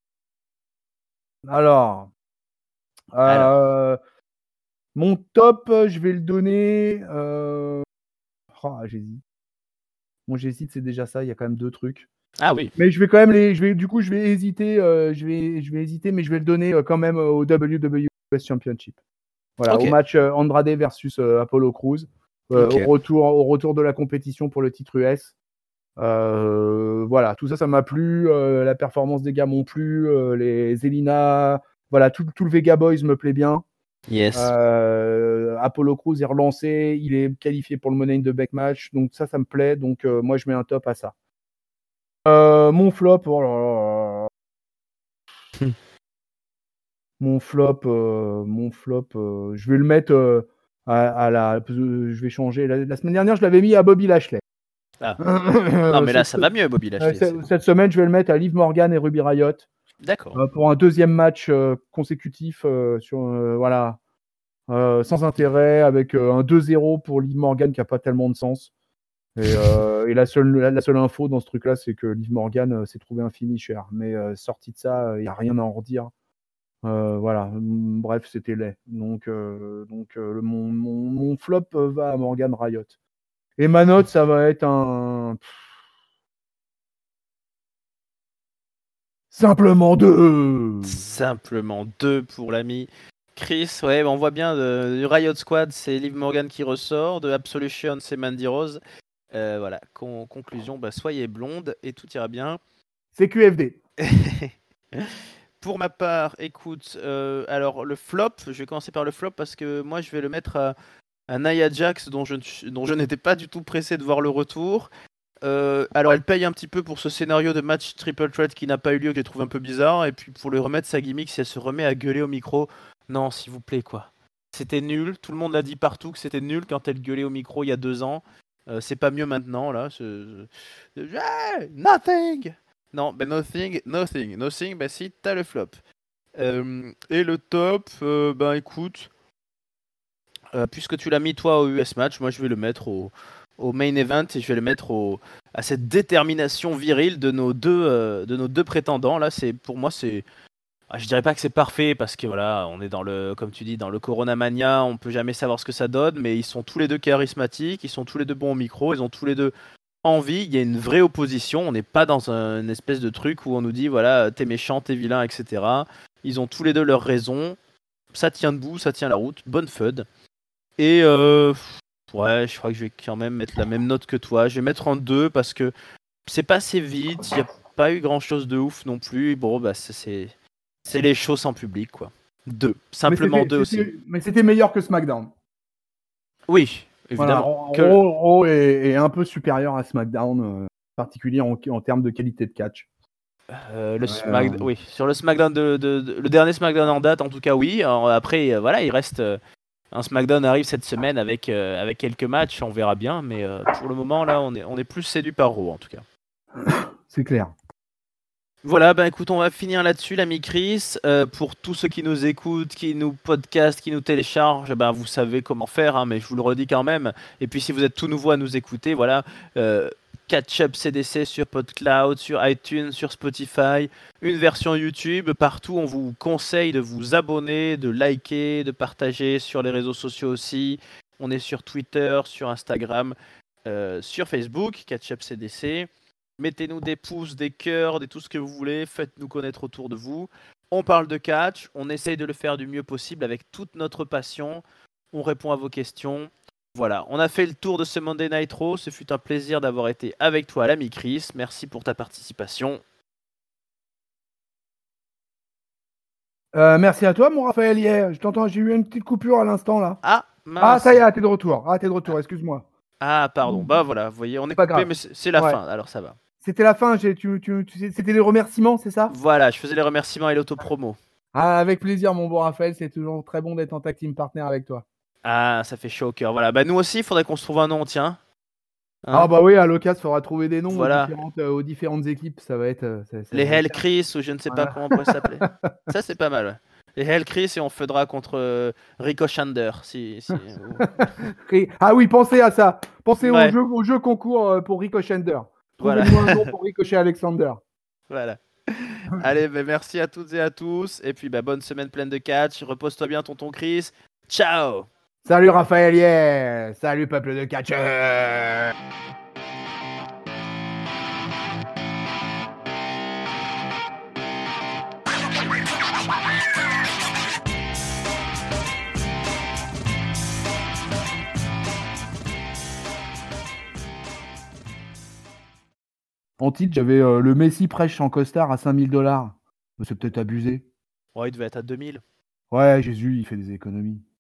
Alors, Alors. euh, mon top, je vais le donner. Euh... Oh, j'hésite. Bon, j'hésite, c'est déjà ça. Il y a quand même deux trucs. Ah oui. Mais je vais quand même les. Je vais, du coup, je vais hésiter. Euh, je vais, je vais hésiter, mais je vais le donner euh, quand même euh, au W W E Championship. Voilà, Ok. au match euh, Andrade versus euh, Apollo Crews. Euh, Ok. au retour, au retour de la compétition pour le titre U S. Euh, voilà, tout ça, ça m'a plu. Euh, la performance des gars m'ont plu. Euh, les Zelina, voilà, tout, tout le Vega Boys me plaît bien. Yes. Euh, Apollo Crews est relancé, il est qualifié pour le Money in the Bank match, donc ça, ça me plaît. Donc euh, moi, je mets un top à ça. Euh, mon flop, oh là là là. mon flop, euh, mon flop, euh, je vais le mettre euh, à, à la, je vais changer. La, la semaine dernière, je l'avais mis à Bobby Lashley. Ah. Non, mais là, ça cette, va mieux, Bobby Lashley. cette, cette semaine, je vais le mettre à Liv Morgan et Ruby Riott. D'accord. Euh, pour un deuxième match euh, consécutif euh, sur euh, voilà euh, sans intérêt avec euh, un deux zéro pour Liv Morgan qui a pas tellement de sens et, euh, et la seule la, la seule info dans ce truc là c'est que Liv Morgan euh, s'est trouvé un finisher mais euh, sorti de ça il euh, y a rien à en redire euh, voilà bref c'était laid donc euh, donc euh, le, mon, mon, mon flop va à Morgan Riott et ma note ça va être un simplement deux. Simplement deux pour l'ami Chris. Ouais, on voit bien de, du Riot Squad, c'est Liv Morgan qui ressort. De Absolution, c'est Mandy Rose. Euh, voilà, Con- conclusion, bah, soyez blonde et tout ira bien. C'est Q F D. Pour ma part, écoute, euh, alors le flop, je vais commencer par le flop parce que moi je vais le mettre à, à Nia Jax dont je, ne- dont je n'étais pas du tout pressé de voir le retour. Euh, alors elle paye un petit peu pour ce scénario de match triple threat qui n'a pas eu lieu, que j'ai trouvé un peu bizarre, et puis pour lui remettre sa gimmick, si elle se remet à gueuler au micro, non s'il vous plaît quoi. C'était nul, tout le monde l'a dit partout que c'était nul quand elle gueulait au micro il y a deux ans. Euh, c'est pas mieux maintenant là. C'est... Yeah, nothing. Non, ben nothing, nothing, nothing, ben si, t'as le flop. Euh, et le top, euh, ben écoute, euh, puisque tu l'as mis toi au U S match, moi je vais le mettre au, au main event et je vais le mettre au, à cette détermination virile de nos deux, euh, de nos deux prétendants. Là, c'est pour moi, c'est, ah, je dirais pas que c'est parfait parce que voilà, on est dans le, comme tu dis, dans le Corona Mania, on peut jamais savoir ce que ça donne, mais ils sont tous les deux charismatiques, ils sont tous les deux bons au micro, ils ont tous les deux envie, il y a une vraie opposition, on n'est pas dans un, une espèce de truc où on nous dit voilà, t'es méchant, t'es vilain, et cetera. Ils ont tous les deux leurs raisons, ça tient debout, ça tient la route, bonne feud. Et euh, ouais, je crois que je vais quand même mettre la même note que toi. Je vais mettre en deux parce que c'est passé vite, il n'y a pas eu grand chose de ouf non plus. Bon, bah c'est, c'est les shows sans public, quoi. Deux. Simplement deux aussi. Mais c'était meilleur que SmackDown. Oui, évidemment. Voilà, que... Raw, Raw est, est, un peu supérieur à SmackDown, euh, en particulier en, en termes de qualité de catch. Euh, le Smack... oui, sur le SmackDown de, de, de, le dernier SmackDown en date, en tout cas, oui. Alors, après, euh, voilà, il reste. Euh, un SmackDown arrive cette semaine avec, euh, avec quelques matchs, on verra bien, mais euh, pour le moment, là, on est, on est plus séduit par Raw, en tout cas. C'est clair. Voilà, ben écoute, on va finir là-dessus, l'ami Chris. Euh, pour tous ceux qui nous écoutent, qui nous podcastent, qui nous téléchargent, ben vous savez comment faire, hein, mais je vous le redis quand même. Et puis si vous êtes tout nouveau à nous écouter, voilà, euh, Catch Up C D C sur PodCloud, sur iTunes, sur Spotify, une version YouTube, partout on vous conseille de vous abonner, de liker, de partager sur les réseaux sociaux aussi. On est sur Twitter, sur Instagram, euh, sur Facebook, Catch Up C D C. Mettez-nous des pouces, des cœurs, des tout ce que vous voulez. Faites-nous connaître autour de vous. On parle de catch. On essaye de le faire du mieux possible avec toute notre passion. On répond à vos questions. Voilà, on a fait le tour de ce Monday Night Raw. Ce fut un plaisir d'avoir été avec toi, l'ami Chris. Merci pour ta participation. Euh, merci à toi, mon Raphaël. Hier, je t'entends. J'ai eu une petite coupure à l'instant là. Ah, mince. Ah, ça y est, t'es de retour. Ah, t'es de retour. Excuse-moi. Ah, pardon. Bah voilà, vous voyez, on est pas coupé, grave. mais c'est la ouais. fin. Alors ça va. C'était la fin, j'ai, tu, tu, tu, c'était les remerciements, c'est ça? Voilà, je faisais les remerciements et l'autopromo. Ah, avec plaisir, mon bon Raphaël, c'est toujours très bon d'être en tag team partner avec toi. Ah, ça fait chaud au cœur. Voilà. Bah, nous aussi, il faudrait qu'on se trouve un nom, tiens. Hein. Ah bah oui, à l'occasion, il faudra trouver des noms aux Voilà. différentes, euh, aux différentes équipes. Ça va être. euh, ça- ça Les va être- Hell Chris, ou je ne sais pas Voilà. comment on pourrait s'appeler. Ça, c'est pas mal, ouais. Les Hell Chris, et on fera contre euh, Rico Shander. Si, si, ou- Ri- Ah oui, pensez à ça. Pensez au Ouais, jeu, au jeu concours euh, pour Ricochet. voilà. Trouvez-nous un nom pour Ricochet Alexander. Voilà. Allez, bah, merci à toutes et à tous. Et puis, bah, bonne semaine pleine de catch. Repose-toi bien, tonton Chris. Ciao! Salut Raphaël, yeah. Salut peuple de catcheurs. En titre, j'avais euh, le Messi prêche en costard à cinq mille dollars. Mais c'est peut-être abusé. Oh, il devait être à deux mille. Ouais, Jésus, il fait des économies.